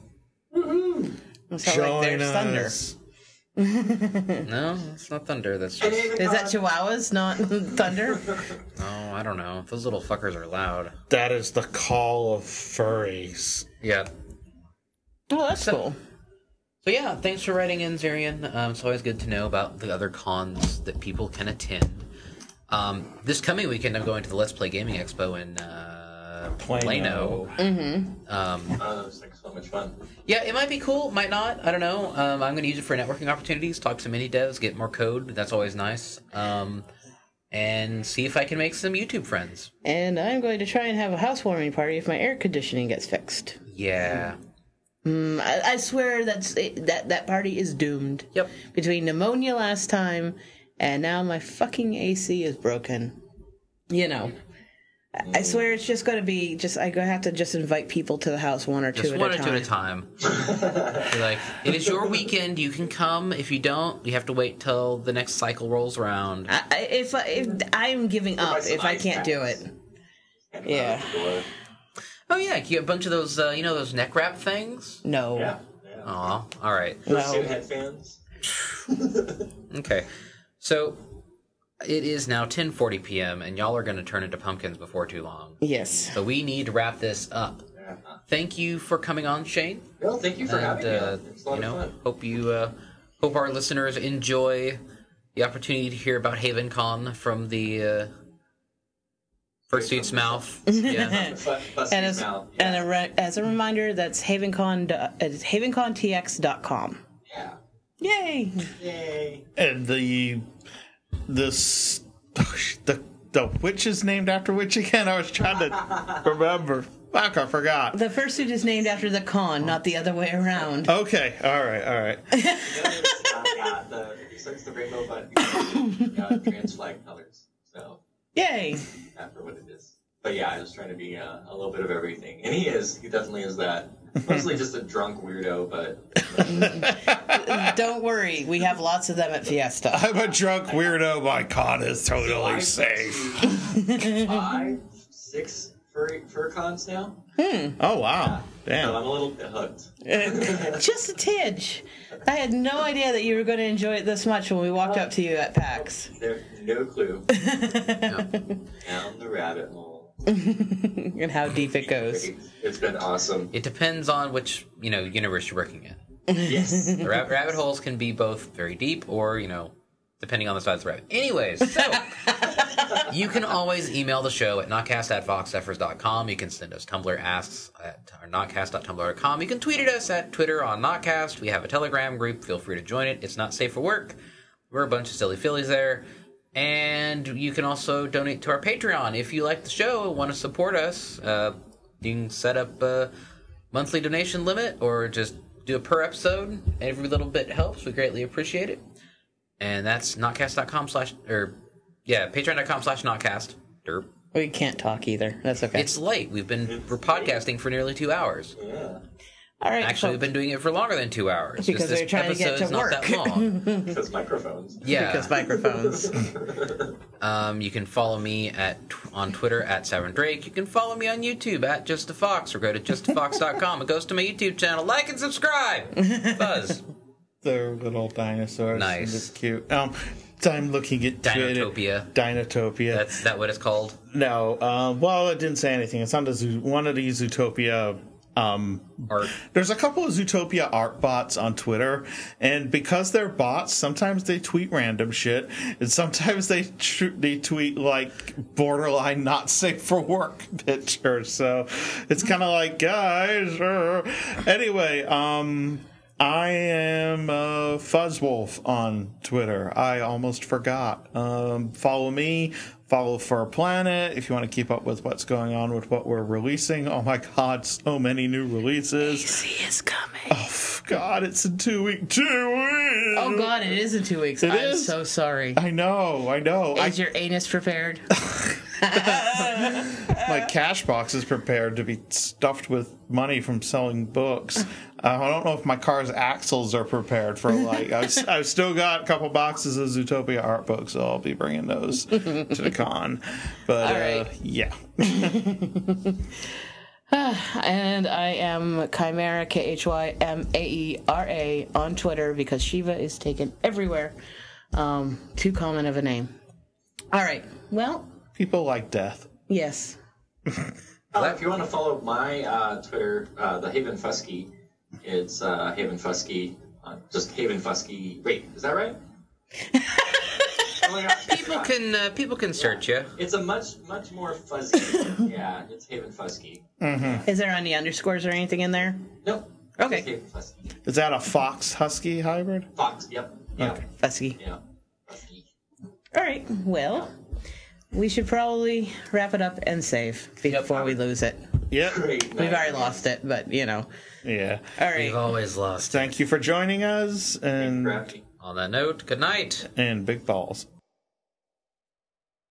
it sounds like there's thunder. us. No, it's not thunder. That's just... Is that Chihuahuas, not thunder? Oh, I don't know. Those little fuckers are loud. That is the call of furries. Yeah. Oh, that's So- cool. So yeah, thanks for writing in, Zirian. Um, it's always good to know about the other cons that people can attend. Um, this coming weekend, I'm going to the Let's Play Gaming Expo in uh, Plano. Plano. Mm-hmm. Um, Oh, that was like so much fun. yeah, it might be cool, might not. I don't know. Um, I'm going to use it for networking opportunities, talk to some indie devs, get more code. That's always nice. Um, and see if I can make some YouTube friends. And I'm going to try and have a housewarming party if my air conditioning gets fixed. Yeah. Mm, I, I swear that's it, that that party is doomed. Yep. Between pneumonia last time and now my fucking A C is broken. You know. I- I swear it's just going to be just I go have to just invite people to the house one or two Just at one a or time. two at a time. You're like, it is your weekend. You can come. If you don't, you have to wait till the next cycle rolls around. I, I- if I, if I'm giving up some if I ice can't do packs. it. Yeah. Oh yeah, you get a bunch of those, uh, you know, those neck wrap things. No. Yeah. Aw, all right. Fursuit head fans. Okay. So it is now ten forty p.m. and y'all are going to turn into pumpkins before too long. Yes. So we need to wrap this up. Thank you for coming on, Shane. No, thank you for and, having uh, me. It's a lot you know, of fun. hope you uh, hope our listeners enjoy the opportunity to hear about HavenCon from the uh, Fursuit's mouth. Yeah. And as, mouth. and a re- as a reminder, that's HavenCon. Uh, it's havencon t x dot com. Yeah. Yay! Yay. And the this the the witch is named after which again? I was trying to remember. Fuck, I forgot. The fursuit is named after the con, not the other way around. Okay, all right, all right. You know, it's, uh, yeah, the, it's like the rainbow, but uh, trans flag colors. So Yay! not for what it is. But yeah, I was trying to be uh, a little bit of everything, and he is. He definitely is that. Mostly just a drunk weirdo, but Don't worry, we have lots of them at Fiesta. I'm a drunk weirdo. My con is totally I've safe. been to five, six fur fur cons now. Oh wow, So I'm damn. a little bit hooked. Just a tinge. I had no idea that you were going to enjoy it this much when we walked up to you at PAX. There's no clue. Down the rabbit hole. And how deep it goes. It's been awesome. It depends on which, you know, universe you're working in. Yes. The rab- rabbit holes can be both very deep or, you know, depending on the size of the rabbit. Anyways, so you can always email the show at notcast at vox zephyrs dot com. You can send us Tumblr asks at our notcast dot tumblr dot com. You can tweet at us at Twitter on Notcast. We have a Telegram group. Feel free to join it. It's not safe for work. We're a bunch of silly fillies there. And you can also donate to our Patreon if you like the show and want to support us. Uh, you can set up a monthly donation limit or just do a per episode. Every little bit helps. We greatly appreciate it. And that's notcast dot com slash, or, yeah, patreon dot com slash notcast. Derp. We can't talk either. That's okay. It's late. We've been, we're podcasting for nearly two hours. Yeah. All right. Actually, so- we've been doing it for longer than two hours. Because this they're trying to get to episode's not work. that long. Because microphones. Yeah. because microphones. Um, you can follow me at on Twitter at Savin Drake. You can follow me on YouTube at Just a Fox or go to just a fox dot com. It goes to my YouTube channel. Like and subscribe. Buzz. They're little dinosaurs. Nice. And it's cute. Um, I'm looking at Dinotopia. Dinotopia. That's that what it's called? No, um, well, it didn't say anything. It's on the Zoo- one of these Zootopia. Um, Art. there's a couple of Zootopia art bots on Twitter, and because they're bots, sometimes they tweet random shit, and sometimes they tr- they tweet like borderline not safe for work pictures. So it's kind of like, guys. Uh. Anyway, um. I am uh, Fuzzwolf on Twitter. I almost forgot. Um, follow me. Follow Fur Planet if you want to keep up with what's going on with what we're releasing. Oh my God, so many new releases. A C is coming. Oh God, it's in two weeks. Two weeks. Oh God, it is in two weeks. It I'm is? so sorry. I know, I know. I, Is your anus prepared? my cash box is prepared to be stuffed with money from selling books. Uh, I don't know if my car's axles are prepared for like. I've, I've still got a couple boxes of Zootopia art books, so I'll be bringing those to the con. But All uh, right. yeah, And I am Chimera, K H Y M A E R A, on Twitter because Shiva is taken everywhere. Um, too common of a name. All right. Well, people like death. yes. Oh, if you want to follow my uh, Twitter, uh, the Haven Fusky, it's uh, Haven Fusky, uh, just Haven Fusky. Wait, is that right? Oh my gosh, I People forgot. can uh, people can search you. It's a much, much more fuzzy. Yeah, it's Haven Fusky. Is there any underscores or anything in there? Nope. Okay. Just Haven Fusky. Is that a fox husky hybrid? Fox, yep. Yep. Okay. Fusky. Yeah. Fusky. All right. Well, we should probably wrap it up and save before we lose it. Yep. Great. We've already lost it, but you know. Yeah. All right. We've always lost. Thank you for joining us, and Gravity. On that note, good night. and big balls.